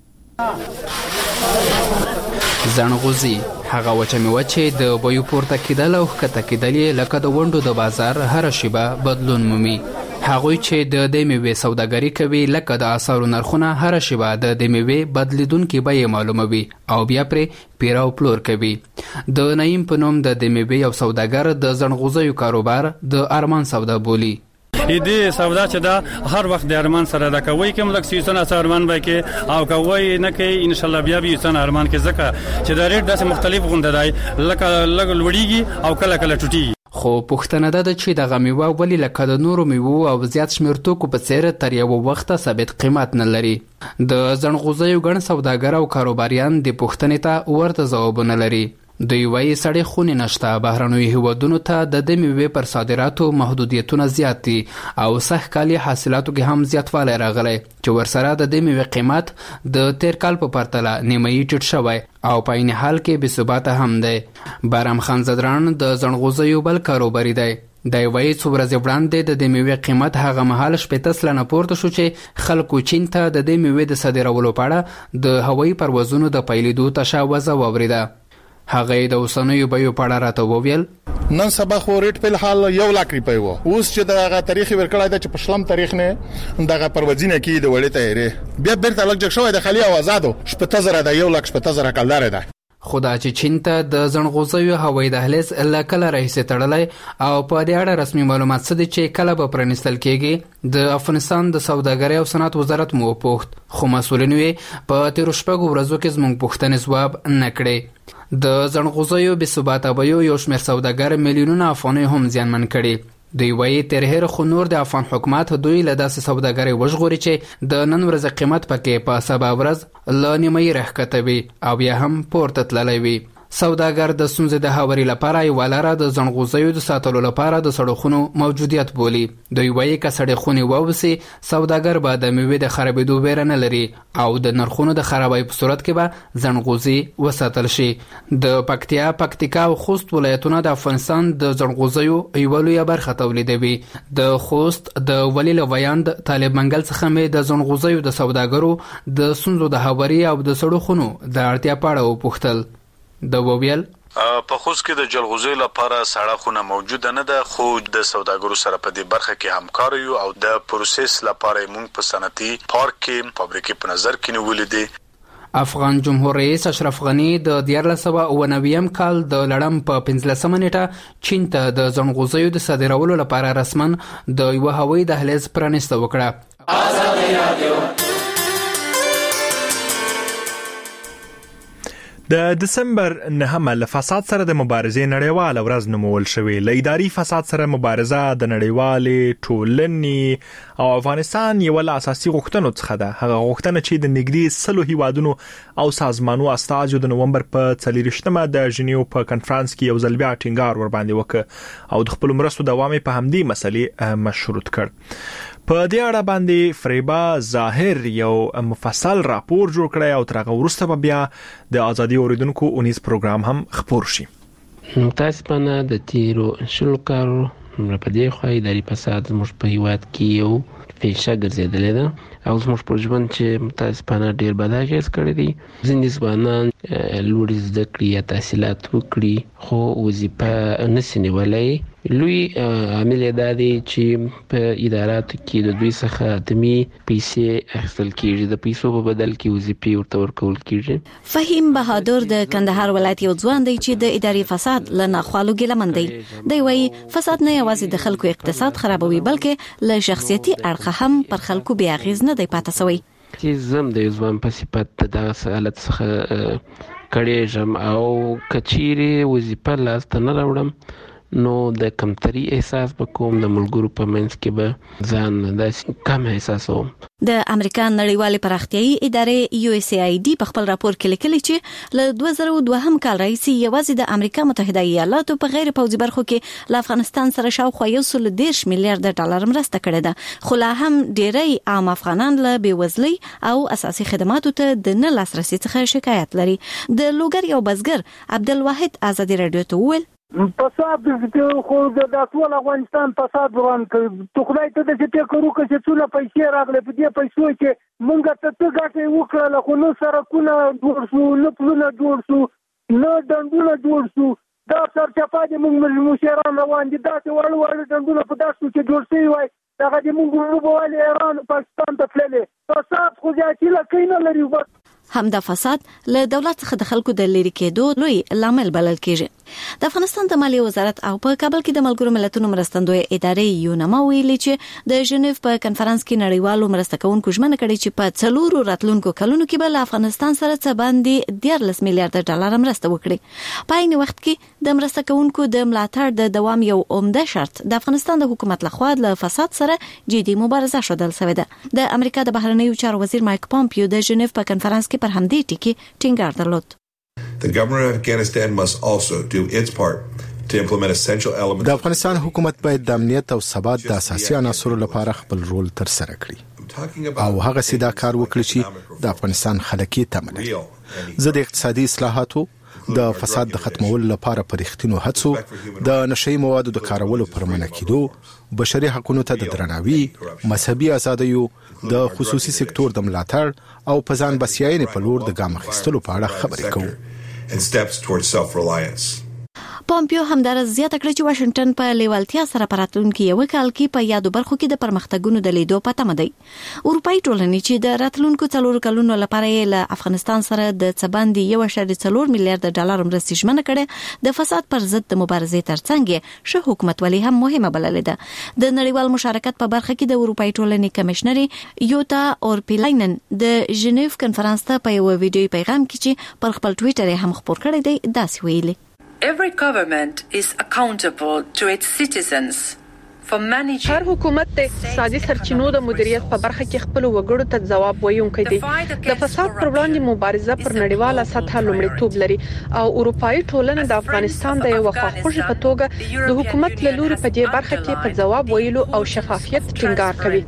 زنغوزي هغه وچه میوه چې د بیو پورته کېدل او ښکته کېدل لکه د ونډو د بازار هر شیبه بدلون مومي. هغوی چې د دې میوې سوداګري کوي لکه د اسعارو نرخونه هر شیبه د دې میوې بدلیدونکي بیې معلوموي او بیا پرې پیراو پلور کوي. د نعیم په نوم د دې میوې یو سوداګر د زنغوزیو کاروبار د ارمان سودا بولي. دې سودا چې دا هر وخت د ارمان سره دا کوي کوم د سیسن ارمان به کې او کوي نه کې ان شاء الله بیا به سن ارمان کې زکه چې دا ریټ داسې مختلف غونډه دی لکه لګ لوړیږي او کله کله ټوټي. خو پوښتنه ده چې دغه میوه ولې لکه د نورو میوو او زیات شمېر توکو په څیر تر یو وخته ثابت قیمت نه لري. د زنغوزیو ګڼ سوداګر او کاروباریان د پوښتنې ته ورته ځوابونه لري. دوی وایي سړې خونې نشته. بهرنیو هیوادونو ته د دې میوې پر صادراتو محدودیتونه زیات دي او سږ کال حاصلاتو کې هم زیاتوالی راغلی چې ورسره د دې میوې قیمت د تیر کال په پرتله نیمایي ټیټ شوی او په عین حال کې بې ثباته هم دی. بارام خان زدران د زنغوزیو بل کاروباري دی. دا وایي څو ورځې وړاندې د دې میوې قیمت هغه مهال 80 سلنه پورته شو چې خلکو چین ته د دې میوې د صادرولو په اړه د هوایي پروازونو د پیلېدو تشاوزه واوریده. هغه د اوسنیو بیو په اړه راته وویل. نن سبا خو ریټ په حال 1 لک روپۍ وو. اوس چې دغه تاریخ ورکړای د چې په شلم تاریخ نه دغه پروازینه کې د وړې تیارې بیا بیرته لګ جوړ شوی د خالي اوازادو 7000 د 1 لک 7000 کلدار ده. خدا چې چین ته د زنغوزیو هوایي دهلیز کله راهیسې تړلی او په دې اړه رسمي معلومات څه دي چې کله به پرانیستل کېږي. د افغانستان د سوداګرۍ او صنعت وزارت مو وپوښت خو مسؤلینو یې په تېرو شپږو ورځو کې زموږ پوښتنې ځواب نه کړې. د زنغوزیو بې ثباته بیو یو شمېر سوداګر میلیونونه افغانۍ هم زیانمن کړي. دوی وایي تر هغه خو نور د افغان حکومت دوی له داسې سوداګرۍ وژغوري چې د نن ورځ قیمت پکې په سبا ورځ له نیمایي راښکته وي او بیا هم پورته تللی وي. سوداګر د ستونزې د هواري لپاره یوه لاره د ځنغوزیو د ساتلو لپاره د سړکونو موجودیت بولي. دوی وایي که سړې خونې ووبسي سوداګر به د میوې د خرابېدو ویره نه لري او د نرخونو د خرابۍ په صورت کې به ځنغوزي وساتل شي. د پکتیا، پکتیکا او خوست ولایتونه د افغانستان د ځنغوزیو یوه لویه برخه تولیدوي. د خوست د ولي له ویاند طالب منګل څخه مې د ځنغوزیو د سوداګرو د ستونزو د هواري او د سړو خونو د اړتیا په اړه وپوښتل. د وویل په خوست کې د جلغوزي لپاره سړه خونه موجوده نه ده، خو د سوداګرو سره په دې برخه کې همکار یو او د پروسس لپاره موږ په صنعتي پارک کې فابریکې په نظر کې نیولې دي. افغان جمهور رئیس اشرف غنی د 1999 کال د لړم په 15 نیټه چین ته د ځنغوزیو د صادرولو لپاره رسما د یو هوایي دهلیز پرانیسته وکړه. آزادي رادیو د دسمبر 9 له فساد سره د مبارزې نړیواله ورځ نومول شوې. له اداري فساد سره مبارزه د نړیوالې ټولنې او افغانستان یو له اساسي غوښتنو څخه ده. هغه غوښتنه چې د نږدې 100 هیوادونو او سازمانونو استازو د نومبر په 24مه د ژنیو په کنفرانس کې یو ځل بیا ټینګار ور باندې وکړ او د خپل مرستو دوام په همدې مسلې مشروط کړ. په دې اړه باندې فریبا ظاهر یو مفصل راپور جوړ کړی او تر هغه وروسته به بیا د ازادي اوریدونکو اونیز پروګرام هم خپور شي. متاسفانه د تیرو شلو کارو په دې خو اداري فساد زموږ په هیواد کې یو پیشه ګرځېدلې ده او زموږ په ژوند چې متاسفانه ډېر بد اغېز کړی دی. ځینې ځوانان لوړې زده کړې یا تحصیلات وکړي خو وظیفه نشي نیولی. لوی عامل دا دی چې په اداراتو کې د دوی څخه اتمی پیسې اخیستل کیږي، د پیسو په بدل کې وظیفې ورته ورکول کیږي. فهیم بهادر د کندهار ولایت یو ځوان دی چې د اداري فساد له ناخوالو ګیلمن دی. دی وایي فساد نه یوازې د خلکو اقتصاد خرابوي بلکې له شخصیتي اړخه هم پر خلکو بیا اغیز نه دی پاتې سوی. چې زم د ځوان په صفت دغه حالت څخه کړېږم او کچېرې وظیفه لاسته نه راوړم نو د کمتري احساس به کوم، د ملګرو په منځ کې به ځان داسې کم احساسوم. د امریکا نړیوالې پراختیایي ادارې USAID په خپل راپور کې لیکلي چې له 2002 کال راهیسې یوازې د امریکا متحده ایالاتو په غیر پوځي برخو کې له افغانستان سره شاوخوا 110 میلیارډ ډالر مرسته کړې ده، خو لا هم ډېری عام افغانان له بېوزلۍ او اساسي خدماتو ته د نه لاسرسي څخه شکایت لري. د لوګر یو بزګر عبدالواحد ازادي رادیو ته وویل فساد خو د ټول افغانستان فساد روان کړ. ته خدای ته د فکر وکړه چې څونه پیسې راغلي، په دې پیسو چې مونږ ته ګټه وکړه، خو نو سرکونه جوړ شو، نو پلونه جوړ شو، نو ډنډونه جوړ شو. دا سرچپه دي مونږ مشران روان دي، دا چې وړ ډنډونه په داسو کې جوړ شوي وای دغه دې مونږ وبوالي ایران پاکستان ته تللي. فساد خو ځکه لکه نه لري. همدا فساد له دولت څخه د خلکو د لری کېدو لوی لامل بلل کېږي. د افغانستان د مالیې وزارت او په کابل کې د ملګرو ملتونو مرستندوی ادارې یونما ویلي چې د ژنیو په کنفرانس کې نړیوالو مرسته کوونکو ژمنه کړې چې په 4 راتلونکو کلونو کې به له افغانستان سره څه باندې 13 میلیارډ ډالر مرسته وکړي. په عین وخت کې د مرسته کوونکو د ملاتړ د دوام یو عمده شرط د افغانستان د حکومت لخوا له فساد سره جدي مبارزه شودل شوې ده. د امریکا د بهرنیو چارو وزیر مایک پامپیو د ژنیو په کنفرانس کې پر همدې ټکی ټینګار درلود. The government of Afghanistan must also do its part to implement essential elements. د افغانستان حکومت باید د امنیت او ثبات د اساسي عناصرو لپاره خپل رول تر سره کړي او هغه سیدا کار وکړي چې د افغانستان خلک یې تمني. زه د اقتصادي اصلاحاتو، د فساد د ختمولو لپاره پرېختینو هڅو، د نشئی موادو د کارولو پر منع کېدو، بشري حقوقو ته د درناوي، مذهبي ازادیو، د خصوصي سکتور د ملاتړ او په ځان بسیاینې په لور د ګام اخیستلو په اړه خبرې کوو. And steps towards self-reliance. پامپیو همدارس زیاته کړې چې واشنگټن په لیوالتیا سره پراتلونکي یو کال کې په یادو برخو کې د پرمختګونو د لیدو په تمه دی. اروپאי ټولنې چې د راتلونکو 4 کلونو لپاره له افغانستان سره د څباندې 1.4 میلیارډ ډالر مرستې ژمنه کړې، د فساد پر ضد د مبارزې ترڅنګ شه حکومتولي هم مهمه بللې ده. د نړیوال مشارکت په برخه کې د اروپאי ټولنې کمشنري یوتا اورپیلاینن د ژنیو کنفرانس ته په یو ویډیو پیغام کې چې پر خپل ټوئیټر هم خپور کړی دی داسې ویلي: Every government is accountable to its citizens هر حکومت د اقتصادي سرچینو د مدیریت په برخه کې خپل وګړو ته ځواب ویونکی دی. د فساد پر وړاندې مبارزه پر نړیواله سطح لومړیتوب لري او اروپאי ټولنه د افغانستان د یو خواخوږي په توګه د حکومت له لوري په دې برخه کې په ځواب ویلو او شفافیت ټینګار کوي.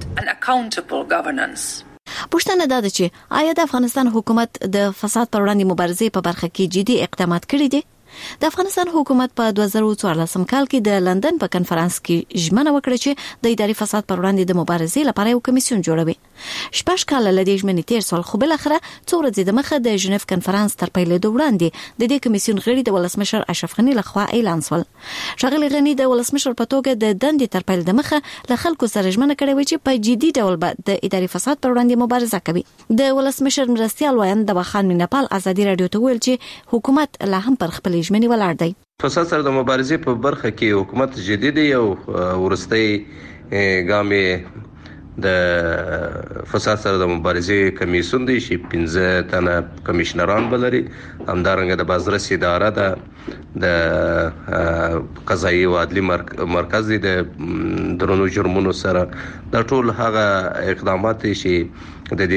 پوښتنه دا ده چې آیا د افغانستان حکومت د فساد پر وړاندې مبارزې په برخه کې جدي اقدامات کړي دي؟ د افغانستان حکومت په 2014 کال کې د لندن په کنفرانس کې ژمنه وکړه چې د اداري فساد پر وړاندې د مبارزې لپاره یو کمیسیون جوړوي. شپږ کال له دې ژمنې تیر سول، خو بل اخره څو ورځې د مخه د ژنیف کنفرانس تر پیلېدو وړاندې د دې کمیسیون غړي د ولسمشر اشرف غنی لخوا اعلان شول. ښاغلي غنی د ولسمشر په توګه د دندې تر پیل د مخه له خلکو سره ژمنه کړې و چې په جدي ډول به د اداري فساد پر وړاندې مبارزه کوي. د ولسمشر مرستیال وایند د خان مینپال ازادي رادیو ته ویل چې حکومت لا هم پر خپل ژمنې ولاړ دی. فساد سره د مبارزې په برخه کې حکومت جدي دی او ورستۍ ګامې د فساد سره د مبارزې کمیسیون دی چې 15 تنه کمشنران بلري، همدارنګه د بازرسي اداره ده، د قضایي او عدلي مرکز دی د درونو جرمونو سره. دا ټول هغه اقدامات چې د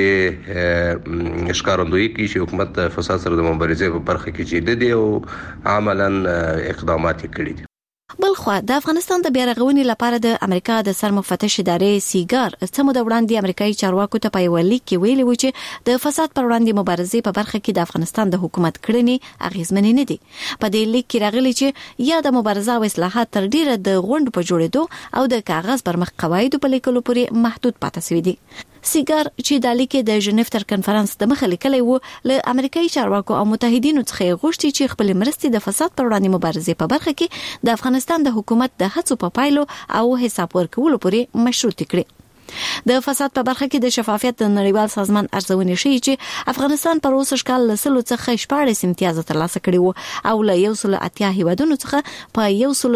دې ښکارندوی کوي چې حکومت د فساد سره د مبارزې په برخه کې جدي دی او عملاً اقدامات کړي دي. بلخوا د افغانستان د بیارغونې لپاره د امریکا د سرمفتش ادارې سیګار څمو د وړاندې امریکایي چارواکو ته په یو لیک کې ویلي و چې د فساد پر وړاندې مبارزې په برخه کې د افغانستان د حکومت کړنې اغیزمنې نه دي. په دې لیک کې راغلي چې یا د مبارزه او اصلاحات تر ډیره د غونډ په جوړېدو او د کاغذ پر مخ قواعد په لیکلو پورې محدود پاتې شوی دي. سیګار چې د لیکې د ژنیف تر کنفرانس د مخه لیکلی و، له امریکایي چارواکو او متحدینو څخه غوښتي چې خپل مرستې د فساد پر وړاندې مبارزې په برخه کې د افغانستان د حکومت د هڅو په پایلو او حساب ورکولو پورې مشروط کړي. د فساد په برخه کې د شفافیت د نړیوال سازمان ارزونې ښیي چې افغانستان پر اوسه کال له سلو څخه 14 امتیاز ترلاسه کړي وو او له 180 هیوادونو څخه په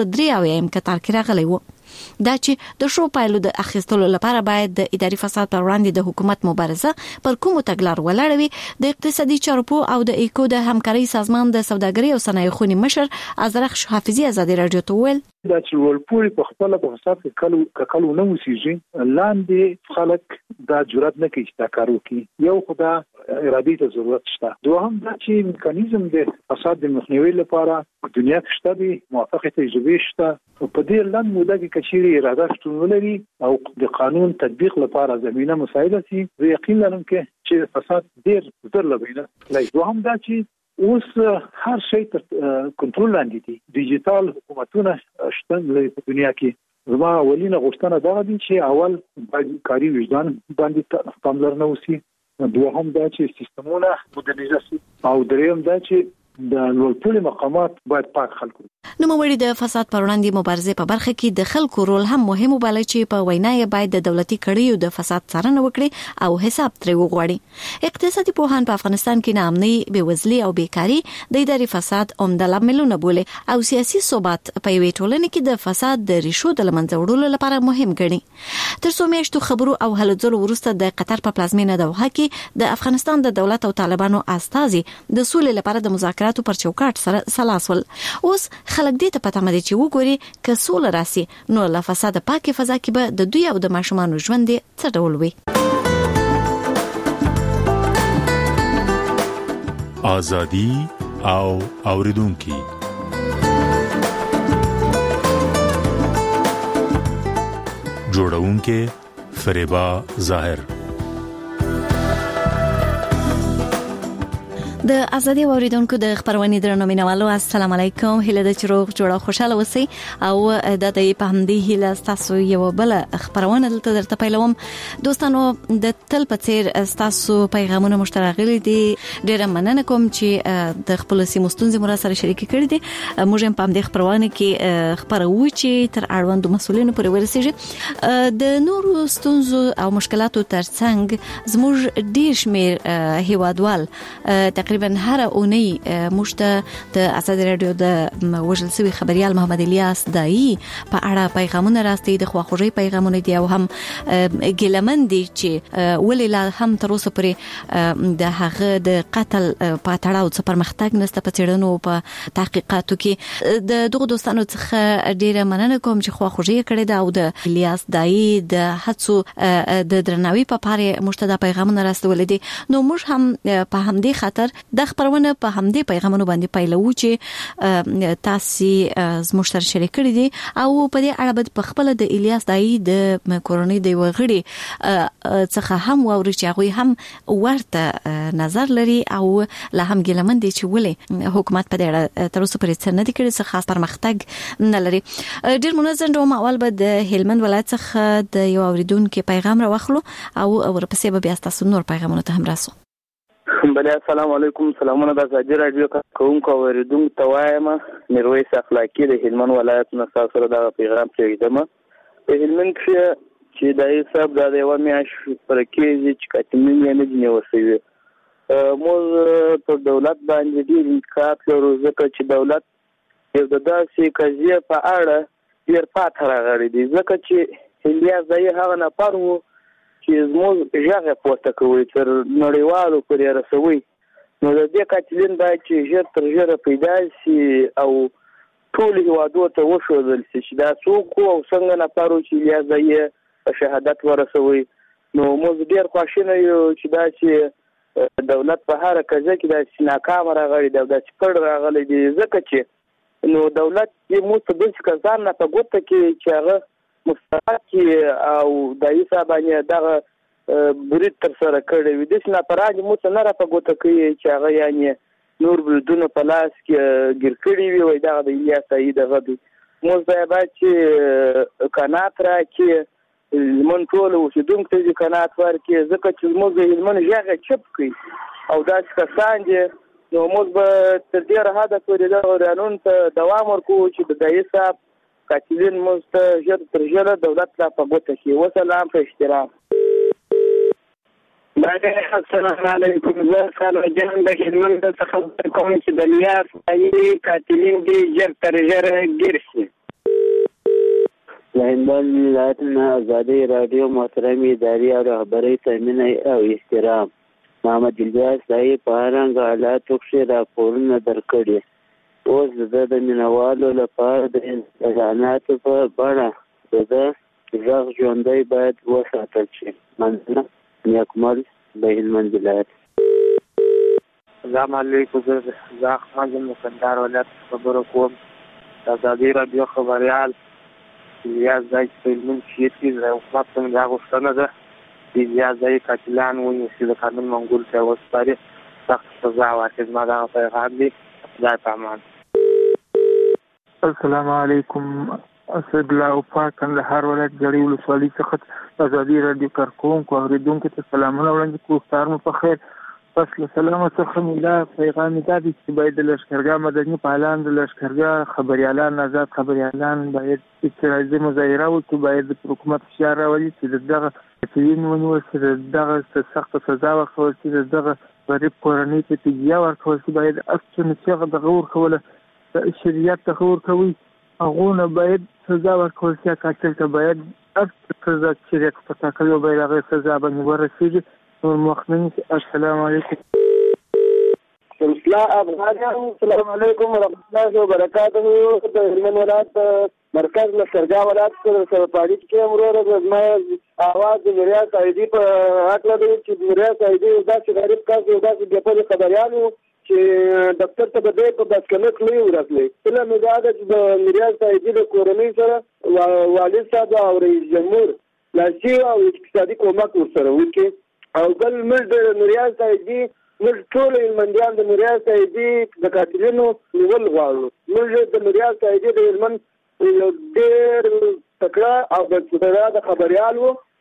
183 کتار کې راغلی وو. دا چې د شو پایلو د اخیستلو لپاره باید د اداري فساد پر وړاندې د حکومت مبارزه پر کومو تګلار ولاړوي. د اقتصادي چارو او د ایکو د همکاري سازمان د سوداګرۍ او صنایع خونی مشر ازرخ حافظي ازادي رادیو ته ویل دا چې ولپوري په خپل په فساد کې کلو نه وسیږي، لاندې خلک دا جرأت نه کوي چې دا کار وکړي. یو خدا ارادي ته ضرورت شته، دوهم دا چې میکانیزم د فساد د مخنیوي لپاره په دنیا کې شته دي، موافقه تجربه شته. په دې لاندې موده کې کچيري اراده شتون ولري او د قانون تطبیق لپاره زمينه مساعده سي، زه یقین لرم چې فساد ډیر زر لبینه. دوهم دا چې اوس هر شی تر کنټرول لاندې دي، ډیجیټل حکومتونه شته په دنیا کې. زما اولینه غوښتنه دا دي چې اول باید کاري وجدان باندې پاملرنه وشي، دوهم دا چې سیستمونه مدرنیزه شي او دریم دا چې د لوړپوړي مقامات باید پاک خلکو. نوموړي د فساد پر وړاندې مبارزې په برخه کې د خلکو رول هم مهم وباله چې په وینا یې باید د دولتي کړیو د فساد څارنه وکړي او حساب ترې وغواړي. اقتصادي پوهان په افغانستان کې ناامني، بېوزلي او بیکاري د اداري فساد عمده لاملونه بولي او سیاسي ثبات په یوې ټولنه کې د فساد د ریښو د له منځه وړلو لپاره مهم ګڼي. تر څو میاشتو خبرو او هلو ځلو وروسته د قطر په پلازمینه دوحه کې د افغانستان د دولت او طالبانو استازي د سولې لپاره د مذاکراتو پر چوکاټ سره سلاسول. اوس خلک دې ته پته مده چې وګوري که سوله راسي نو له فساد پاکه فضا کې به د دوی او د ماشومانو ژوند څه ډول وي. ازادي او اوریدونکو جوړونکو فریبا ظاهر. د ازادي اوریدونکو د خبرونې درنو مینوالو السلام علیکم، هله د چروغ جوړه خوشاله اوسئ او د دې په همدې هله تاسو یو بل خبرونه دلته درته پیلوم. دوستانو د تل په څیر تاسو پیغامونه مشترکې دي، ډیره مننه کوم چې د خپل سیمو ستونزې مو سره شریک کړې دي. موږ هم په همدې خبرونه کې خبرو چې تر اړوندو مسولینو پورې ورسیږي. د نورو ستونزو او مشکلاتو ترڅنګ زموږ ډیر شمیر هیوادوال تقریبا تقریبا هر اونۍ موږ د اساس رادیو د وژل سوي خبريال محمد الیاس دایی په اړه پیغامونه راستي د خواخوږي پیغامونه دی او هم ګلمن دي چې ولې لا هم تر اوسه پورې د هغه د قتل په تړاو څه پرمختګ نشته په چیرنو په تحقیقاتو کې د دغه دوستانو څخه ډیره مننه کوم چې خواخوږي کړې ده او د الیاس دایی د هڅو د درناوي په اړه مشتدا پیغامونه راستول دي نو موږ هم په همدې خاطر د خبرونه په همدې پیغامونو باندې پیلو چې تاسو زموږ سره شریک کړی دي او په دې اړه به په خپل د الیاس دایی د کورونی دی وغړي څخه هم او چې هغه هم ورته نظر لري او لا هم ګلمن دي چې ولې حکومت په دې اړه تر اوسه پورې څه نه دي کړی څه خاص پرمختګ نه لري. ډیر منظم دوه اول به د هلمند ولایت څخه د یو اوریدونکو پیغام راوخلو او ورپسې به بیا تاسو نور پیغامونه ته هم راسو. بله السلام علیکم. سلامونه د ازادي رادیو کوونکو اوریدونکو ته وایم. میرویس اخلاقی د هلمند ولایت نه سره دا پیغام پرېږدم. په هلمند چې د حساب د یو میاشت پر کې چې کاتمین نه دی وسوي موږ په دولت باندې ډیر انتقاد لرو ځکه چې دولت یو د داسې قضیه په اړه ډیر پاتې راغلی دی ځکه چې الیاس دایی هغه نفر وو چې زموږ ژغه پورته کوي تر نړیوالو پورې رسوي نو د دې قاتلین باید چې ژر تر ژره پیدا شي او ټول هیوادو ته وښودل شي چې دا څوک او څنګه نفر چې الیاس دایی په شهادت ورسوي نو موږ ډیر خوشاله یو چې دا چې دولت په هر کزه کې د ناکام راغلی د چپړ راغلی دی ځکه چې نو دولت یې مو څه د ځان نه په ګوته کې چې هغه مستحق او دایي صاحبانه دغه برید تر سره کړی وي د سنا پراج مو څه نه را په ګوته کې چې هغه یعنی نور بلدونه په لاس کې ګیر کړی وي وای دغه د الیاس دایی دغه مو ځای باید چې قناعت راکړي من ټول اوسیدونکو ته قناعت ورکړي ځکه چې موږ د هلمند ژغه چپ کړي او دا کسان دي نو موږ به تر ډیره حده پورې د قانون ته دوام ورکوو چې د دایي صاحب قاتلین مست ژر تر ژره دولت لا په ګوته کې وسلام په احترام. السلام علیکم. زه سلام جان د هلمند څخه کوم چې د الیاس دایی قاتلین دي ژر تر ژره ګیر شي. د هلمند ولایت نه ازادي رادیو محترم اداري او رهبرۍ تامین او احترام محمد الیاس دایی په هرنګ حالاتو کې راپورونه درکړي اوس د مینوالو لپاره د اعلاناتو په بڼه د ژغ ژوندی باید وساتل شي. مننه. نیکمل د هلمند ولایت. السلام علیکم. زه احمد مقدار ولایت خبرو کوم. د ازادي رادیو خبريال الیاس دایی په هلمند کې د حکومت څخه غوښتنه ده چې الیاس دایی قاتلان ونیسي د قانون منګول ته وسپاري سخت سزا ورکړي. زما دا پیغام دی. خدای پامان. السلام علیکم. اسد الله پاک کندهار ولایت جړی ولسوالۍ څخه ازادي رادیو کارکونکو اوریدونکو ته سلامونه وړاندې کوم. ستاسو مو په خیر. پس له سلام څخه ملا پیغام دی چې باید د لشکرګاه مدني فعالان د لشکرګاه خبريالان آزاد خبريالان باید اعتراضي مظاهره وکړي باید د حکومت فشار راولي چې دغه تدوین ونیول چې دغه سخت سزا ورکول چې دغه غریب کورنۍ ته تجزیه ورکول چې باید اصل چې دغه ورکول شریعت ته ورکوي هغه نه باید سزا ورکول چې قاتل ته باید اصل سزا چې په تاکلو باید هغه سزا باندې ورسیږي. نور مخمن. السلام علیکم. السلام علیکم ورحمۃ اللہ وبرکاتہ. د هلمند ولایت مرکز لشکرګاه ولایت سره پاړی کې امروز زما اواز د ریاض ایدی په حق لري چې ریاض ایدی داسې غریب کس یو داسې په خبريالو چې دفتر ته به په بسکنه کلی ورسلې. کله مې دا د ریاض ایدی د کورنۍ سره والد صاحب او رئیس جمهور لاسي او اقتصادي کومک ورسره وکړي او بل موږ د ریاض ایدی موږ ټول هلمندیان د ریاض ایدی د قاتلینو نیول غواړو. موږ د ریاض ایدی د هلمند یو ډېر تکړه او د خبريال وو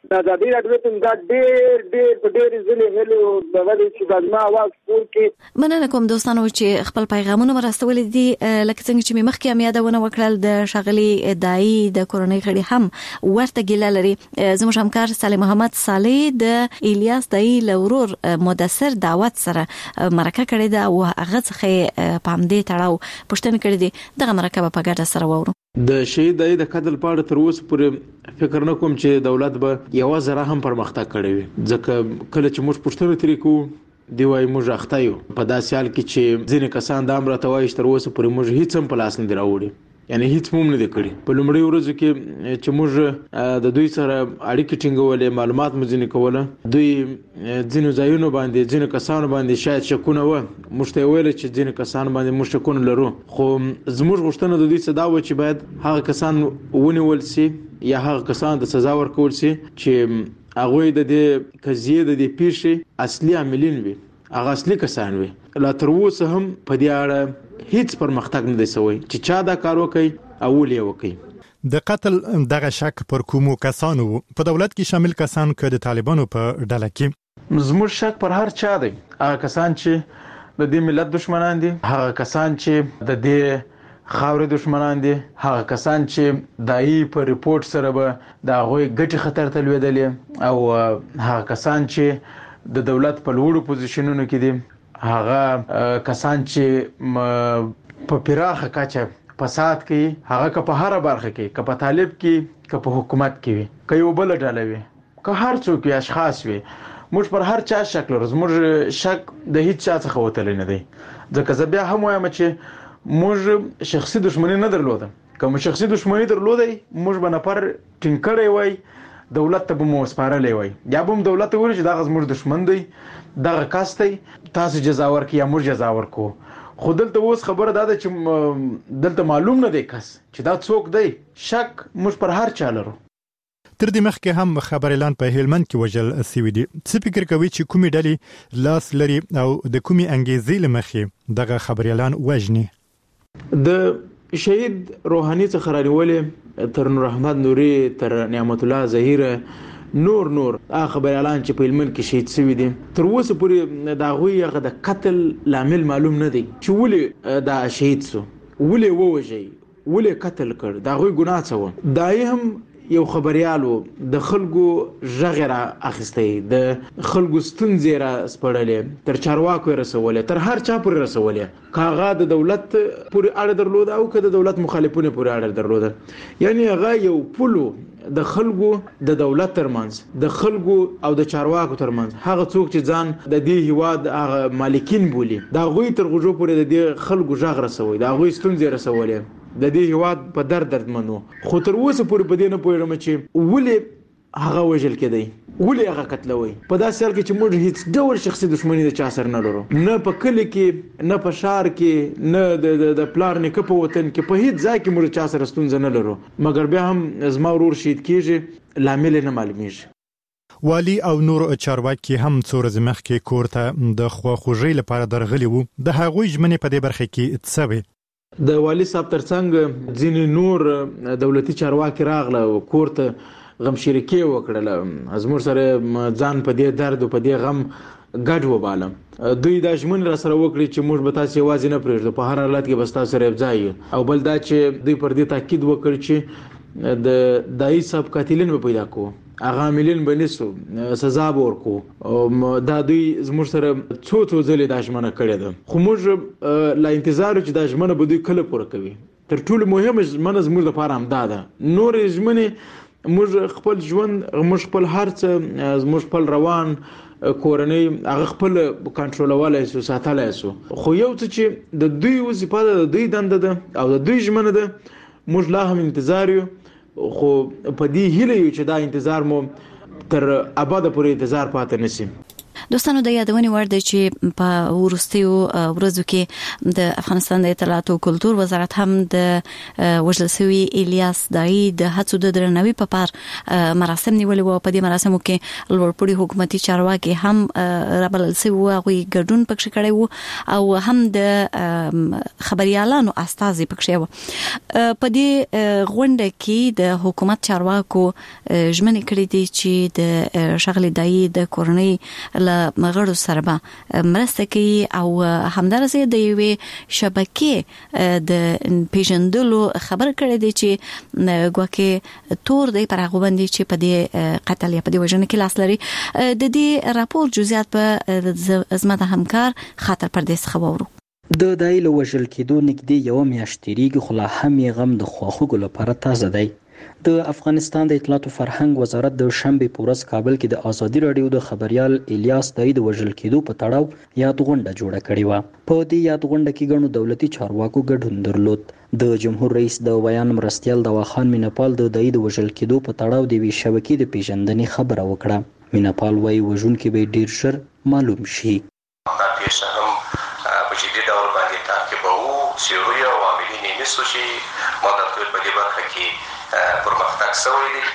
ازادي راډیو ته دا ډېر ځلې هلو دغه چې د ما आवाज پور کې مننه کوم دوستانو چې خپل پیغامونه مرستول دي لکه څنګه چې مخکې هم یادونه وکړل د شغلي دای د کورونی غړي هم ورته ګیله لري. زموږ همکار صالح محمد صالح د الیاس دای لورور مدثر دعوت سره مرکه کړې ده او هغه څخه پام دې تړاو پښتنه کړې دي دغه مرکه په ګډه سره وورو. د شهید دای د قتل په اړه تر اوسه پورې فکر نه کوم چې دولت به یو ذره هم پرمختګ کړی وي ځکه کله چې موږ پښتنه ترې کوو دی وای موږ اخته یو په داسې حال کې چې ځینې کسان د امر ته وایي تر اوسه پورې موږ هیڅ هم په لاس نه دی راوړي یعنی هیڅ مو نه دی کړی. په لومړي ورځو کې چې موږ د دوی سره اړیکې ټینګولې معلومات مو ځینې کوله دوی ځینو ځایونو باندې ځینو کسانو باندې شاید شکونه و موږ ته ویل چې ځینو کسانو باندې موږ شکونه لرو خو زموږ غوښتنه د دوی څخه دا و چې باید هغه کسان ونیول شي یا هغه کسان د سزا ورکول شي چې هغه د دې قضیې د دې پیښې اصلي عاملین وي هغه اصلي کسان وي. لا تر اوسه هم په دې اړه هیڅ پرمختګ نه دی شوی چې چا دا کار وکړي او ولې وکړي. د قتل دغه شک پر کومو کسانو په دولت کې شامل کسان که د طالبانو په ډله کې زموږ شک پر هر چا دی هغه کسان چې د دې ملت دشمنان دي هغه کسان چې د دې خاورې دشمنان دي هغه کسان چې دایي په ریپورت سره به د هغوی ګټې خطر ته لوېدلې او هغه کسان چې د دولت په لوړو پوزیشنونو کې دي هغه کسان چې په پراخه کچه فساد کوي هغه که په هر برخه کې که په طالب کې که په حکومت کې وي که یو بل ډله وي که هر څوک وي اشخاص وي موږ پر هر چا شک لرو. زموږ شک د هیڅ چا څخه وتلی نه دی ځکه زه بیا هم وایم چې موږ شخصي دښمني نه درلوده که موږ شخصي دښمني درلودی موږ به نفر ټینګ کړی وای دولت ته به مو سپارلی وای یا به هم دولت ته ویل چې دغه زموږ دښمن دی دغه کس دی تاسو جزا ورکړئ یا موږ جزا ورکو. خو دلته اوس خبره دا ده چې دلته معلوم نه دی کس چې دا څوک دی شک موږ پر هر چا لرو. تر دې مخکې هم خبر اعلان په هلمند کې وجل سوي دي. څه فکر کوي چې کومې ډلې لاس لري او د کومې انګیزې لمخې دغه خبر اعلان وژني؟ د شهید روحاني څخه راولې تر نور احمد نوري تر نعمت الله ظهیر نور خبر اعلان چې په هلمند کې شهید شوی دي تر اوسه پورې دا غوي هغه د قتل لامل معلوم نه دی چې ولې دا شهید سو ولې ووجي ولې قتل کړ دا غوي ګناه څه و. دای هم یو خبريالو د خلکو ژغره اخیستې د خلکو ستونزې را سپړلې تر چارواکو رسولې تر هر چا پورې رسولې کاغه د دولت پورې اړه درلوده او که د دولت مخالفونه پورې اړه درلوده یعنی هغه یو پلو د خلکو د دولت ترمنځ د خلکو او د چارواکو ترمنځ هغه څوک چې ځان د دې هیواد هغه مالکین بولي دا غوي تر غوجو پورې د دې خلکو ژغ رسوي دا غوي ستونزې رسولې د دې هیواد په درد منو خو تر اوسه پورې په دې نه پوهیږم چې ولې هغه وژل کېدی ولې هغه قتلوي په داسې حال کې چې موږ هیڅ ډول شخصي دښمني د چا سره نه لرو نه په کلی کې نه په شهر کې نه د پلار نیکه په وطن کې په هیڅ ځای کې موږ چا سره ستونزه نه لرو مګر بیا هم زما ورور شهید کېږي لامل نه معلومیږي. والی او نور چارواکي هم څو ورځې مخکې کور ته د خواخوږۍ لپاره درغلي وو د هغوی ژمنې په دې برخه کې څه وي؟ د والی صاحب ترڅنګ ځینې نور دولتي چارواکي راغله کور ته غمشریکي وکړله زموږ سره ځان په دې درد او په دې غم ګډ وبالم دوی دا ژمنې را سره وکړي چې موږ به تاسو یوازې نه پرېږدو په هر حالت کې به تاسو سره یوځای او بل دا چې دوی پر دې تاکید وکړ چې د دای صاحب قاتلین به پیدا کوو هغه عاملین به نسو سزا به ورکو دا دوی زموږ سره څو ځلې دا ژمنه کړې ده خو موږ لا انتظار چې دا ژمنه به دوی کله پوره کوي. تر ټولو مهمه ژمنه زموږ لپاره همدا ده نور ژمنې موږ خپل ژوند موږ خپل هر څه موږ خپل روان کورنۍ هغه خپل کنټرولولای سو ساتلای سو خو یو څه چې د دوی وظیفه ده د دوی دنده ده او د دوی ژمنه ده موږ لا هم انتظار یو خو په دې هیله یو چې دا انتظار مو تر اباده پورې انتظار پاتې نشي. دوستانو د یادونې وړ دی چې په ورستیو ورځو کې د افغانستان د اطلاعات او کلتور وزارت هم د وژل شوی الیاس دای د هڅو د درناوي په پار مراسم نیولې و. په دې مراسمو کې لوړپوړي حکومتي چارواکي هم رابلل شوی و، هغوی ګډون پکې کړی و او هم د خبريالانو استازي پکې و. په دې غونډه کې د حکومت چارواکو ژمنې کړې دي چې د شغلې دای د کورنۍ مغړو سره به مرسته کوي او همدارسه د یوې شبکې د پیژندلو خبر کړی دی چې ګواکې تور دی پر هغه باندې چې په دې قتل یا په دې وژنه کې لاس لري. د دې راپور جزئیات په زموږ همکار خاطر پردیس خبرو. د دایلو وژل کېدو نږدې یو میاشت تیریږي، خو لا هم یې غم د خواخوږو لپاره تازه دی. د افغانستان د اطلاعات او فرهنګ وزارت د شنبه په ورځ کابل کې د ازادي رادیو د خبريال الیاس دای د وژل کېدو په تړاو یاد غونډه جوړه کړې و. په دې یاد غونډه کې ګڼو دولتي چارواکو ګډون درلود. د جمهور رئیس د بیان مرستیال دواخان مینپال د دای د وژل کېدو په تړاو د وی شبکې د پیژندنې خبره وکړه. مینپال وايي وژونکي به ډیر ژر معلوم شي. دا پیښه هم په جدي ډول باندې تعقیب او سیروي او عاملین نسو شي مدد کول په دې برخه کې پرمختګ شوی دی.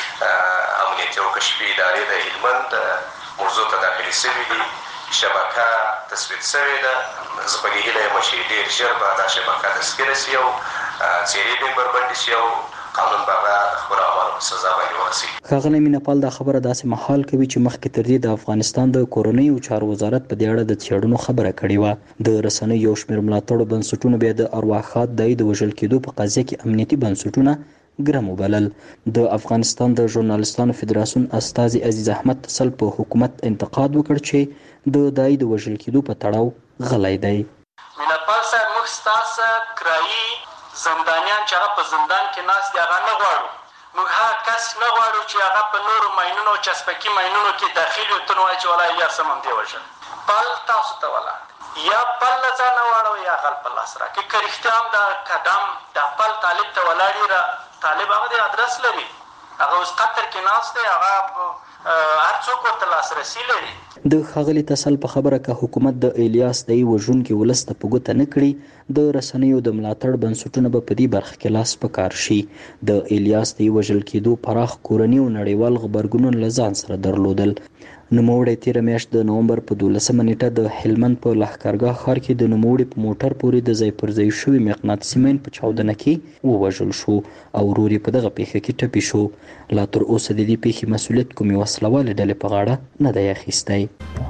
امنیتي او کشفي ادارې د هلمند موضوع ته داخلي شوي دي، شبکه تثبیت شوې ده. زه په دې هیله یم چې ډېر ژر به دا شبکه تسکیره شي او څېرې به بربنډې شي او قانون به د خپلو اعمالو په سزا باندې ورسوي. ښاغلی مینپال دا خبره داسې مهال کوي چې مخکې تر دې د افغانستان د کورنیو چارو وزارت په دې اړه د څېړنو خبره کړې وه. د رسنیو یو شمېر ملاتړو بنسټونو بیا د ارواښاد دای د وژل کېدو په قضیه کې امنیتي بنسټونه ګرم وبلل. د افغانستان د ژورنالستانو فدراسیون استازي عزیز احمد تسل په حکومت انتقاد وکړ چې د دای د وژل کېدو په تړاو غلی دی. مینپال صاحب موږ ستاسو کرایي زندانیان چې هغه په زندان کې ناست دي هغه نه غواړو. موږ هغه کس نه غواړو چې هغه په نورو ماینونو چسپکي ماینونو کې داخل وي ته نو وایي چې والله یا سم هم دی وژل. پل تاسو ته ولاړ یا پل له ځانه واړوئ یا غل په لاس راکړئ. که رښتیا هم دا قدم دا پل طالب ته ولاړ را طالب هغه د ادرس لري، هغه اوس قطر کې ناست دی، هغه هر څوک ورته لاسرسي لري. د ښاغلي تسل په خبره که حکومت د الیاس دای وژونکي ولس ته په ګوته نه کړي، د رسنیو د ملاتړ بنسټونه به په دې برخه کې لاس په کار شي. د الیاس دای وژل کېدو پراخ کورني او نړیوال غبرګونونه له ځان سره درلودل. نوموړی تیره میاشت د نومبر په 12 نیټه د هلمند په لښکرګاه ښار کې د نوموړي په موټر پورې د ځای پر ځای شوي مقناطیسي مین په چاودنه کې ووژل شو او ورور یې په دغه پیښه کې ټپي شو. لا تر اوسه د دې پیښې مسؤلیت کومې وسلوالې ډلې په غاړه نه دی اخیستی.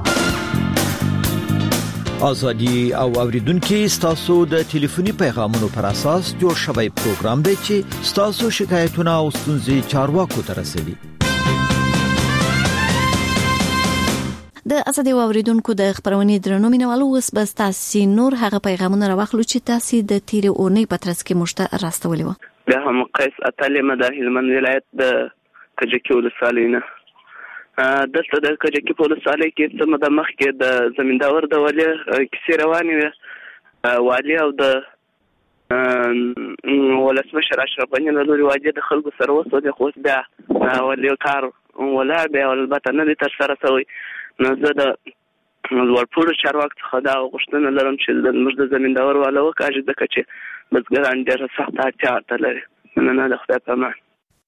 ازادي او اوریدونکو ستاسو د ټلیفوني پیغامونو پر اساس جوړ شوی پروګرام دی چې ستاسو شکایتونه او ستونزې چارواکو ته رسوي. د ازادي اوریدونکو د خبرونې درنو مینوالو اوس بس تاسو نور هغه پیغامونه راوخلو چې تاسو د تیرې اونۍ په ترڅ کې مشته راستولې و. د هم قیس اتلمه د هلمند ولایت د کجکی ولسوالۍ نه دلته د کجکی په ولسوالۍ کې څه مده مخکې د زمینداور د والي کیسې روانې وې. والي او د ولسمشر اشرف غني له لوري واجب د خلکو سره وسوځي، خو بیا والي کار ولا بیا البته نه دي تر سره شوی. نو زه د لوړپوړو چارواکو څخه دا غوښتنه لرم چې زموږ د زمینداور والا وکاږي ځکه چې بزګران ډېره سخته اړتیا ورته لري. مننه، د خدای په امان.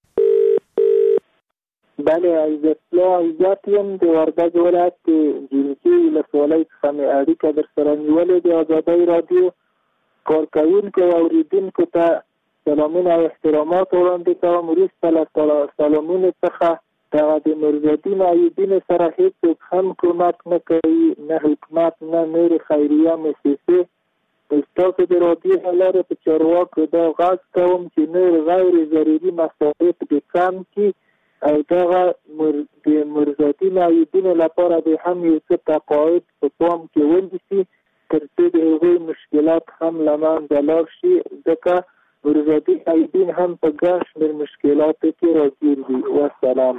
بله، عزت یم د وردګ ولایت جنکي ولسوالۍ څخه مې اړیکه در سره نیولې د ازادۍ راډیو کارکوونکو او اوریدونکو ته سلامونه او احترامات وړاندې کوم. وروسته له سلامونو څخه دغه د مرزالدین ایوبین سره هیڅوک هم کومک نه کوي، نه حکومت نه نورې خیریه مؤسسې. ستاسو د راډیو له لارې په چارواکو دا غږ کوم چې نور غیر ضروري مصارف دې کم کړي او دغه د مرزالدین ایوبین لپاره د هم یو څه تقاعد په پام کې ونیسي تر څو د هغوی مشکلات هم له منځه لاړ شي، ځکه مرزالدین ایوبین هم په ګڼ شمېر مشکلاتو کې راګیر دي. والسلام.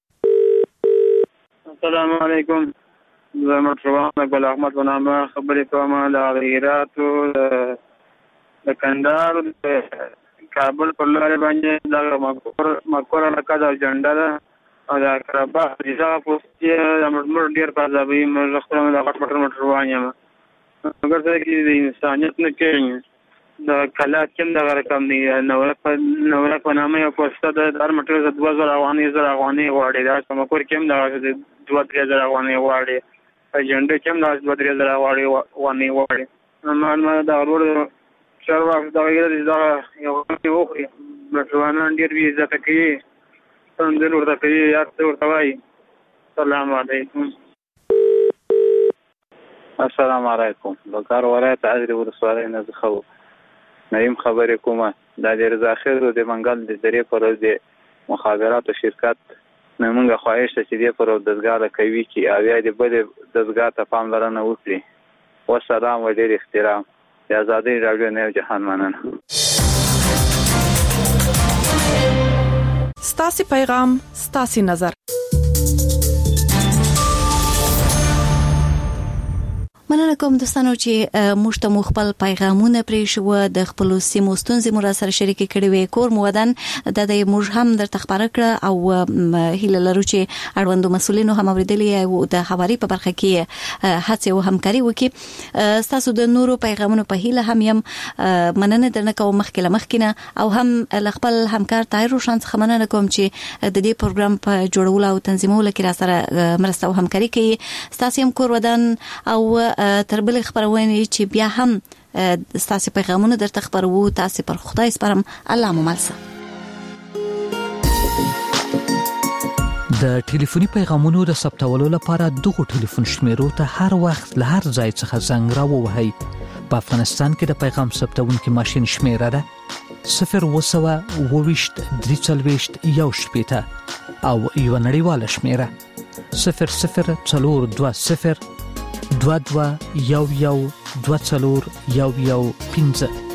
السلام علیکم. زه مرحبا اقبال احمد بنامه خبرې کوم له هرات د کندهار د کابل پر لارې باندې د مقر مرکز او جنډه ده دا کربا دا پوسټ د مړ ډیر پازابي مې خپل د غټ مټر روانه ما اگر څه کې د انسانیت نه کې د کلات کوم د رقم دی نو په نامه یو پوسټ د هر مټر د 2000 افغاني وړي دا کوم کور کوم د 2000 افغاني وړي اجنډا کوم د 2000 افغاني وړي ما دا ورور چارواک دا غیر دا یو وخت مټروانان ډیر وی ځکه کې څنګه ورته کوي یاد ورته وایي السلام علیکم. السلام علیکم. بکار ولایت عزري ولسوالۍ نه زخو نیم خبرې کومه د رضا خیر د منګل د ذریعہ پر د مخابرات شرکت موږ خواهش ته چې د پر دزګاله کوي چې اویا د بل دزګا ته پاملرنه وکړي. والسلام و ډیر احترام. د آزادۍ رادیو نه جهان مننه. ستاسي پیغام ستاسي نظر. مننه کوم دوستانو چې موږ ته خپل پیغامونه پرې شو د خپل سیمو ستونزې مو سره شریک کړي وي کور مو ودان د موږ هم در تخبره کړ او هیله لرو چې اړوندو مسولینو هم اوریدلې او د حواري په برخه کې هڅه او همکاري وکړي. تاسو د نورو پیغامونو په هیله هم یم مننه درنه کوم مخکینه او هم خپل همکار طاهر روشن څخه مننه کوم چې د دې پروګرام په جوړولو او تنظیمولو کې را سره مرسته او همکاري کوي. تاسو هم کور ودان او تر بل خبرونه چې بیا هم ستاسو پیغامونه درته خبرو تاسو پر خدای سپارم. الله مو ملسه. د ټلیفوني پیغامونو د ثبتولو لپاره دغه ټلیفون شمیرو ته هر وخت له هر ځای څخه زنګ راووهئ. په افغانستان کې د پیغام ثبتونکو ماشين شمیره ده 02023 یو شپېته او یو نړیواله شمیره 0020 22 11 24 15.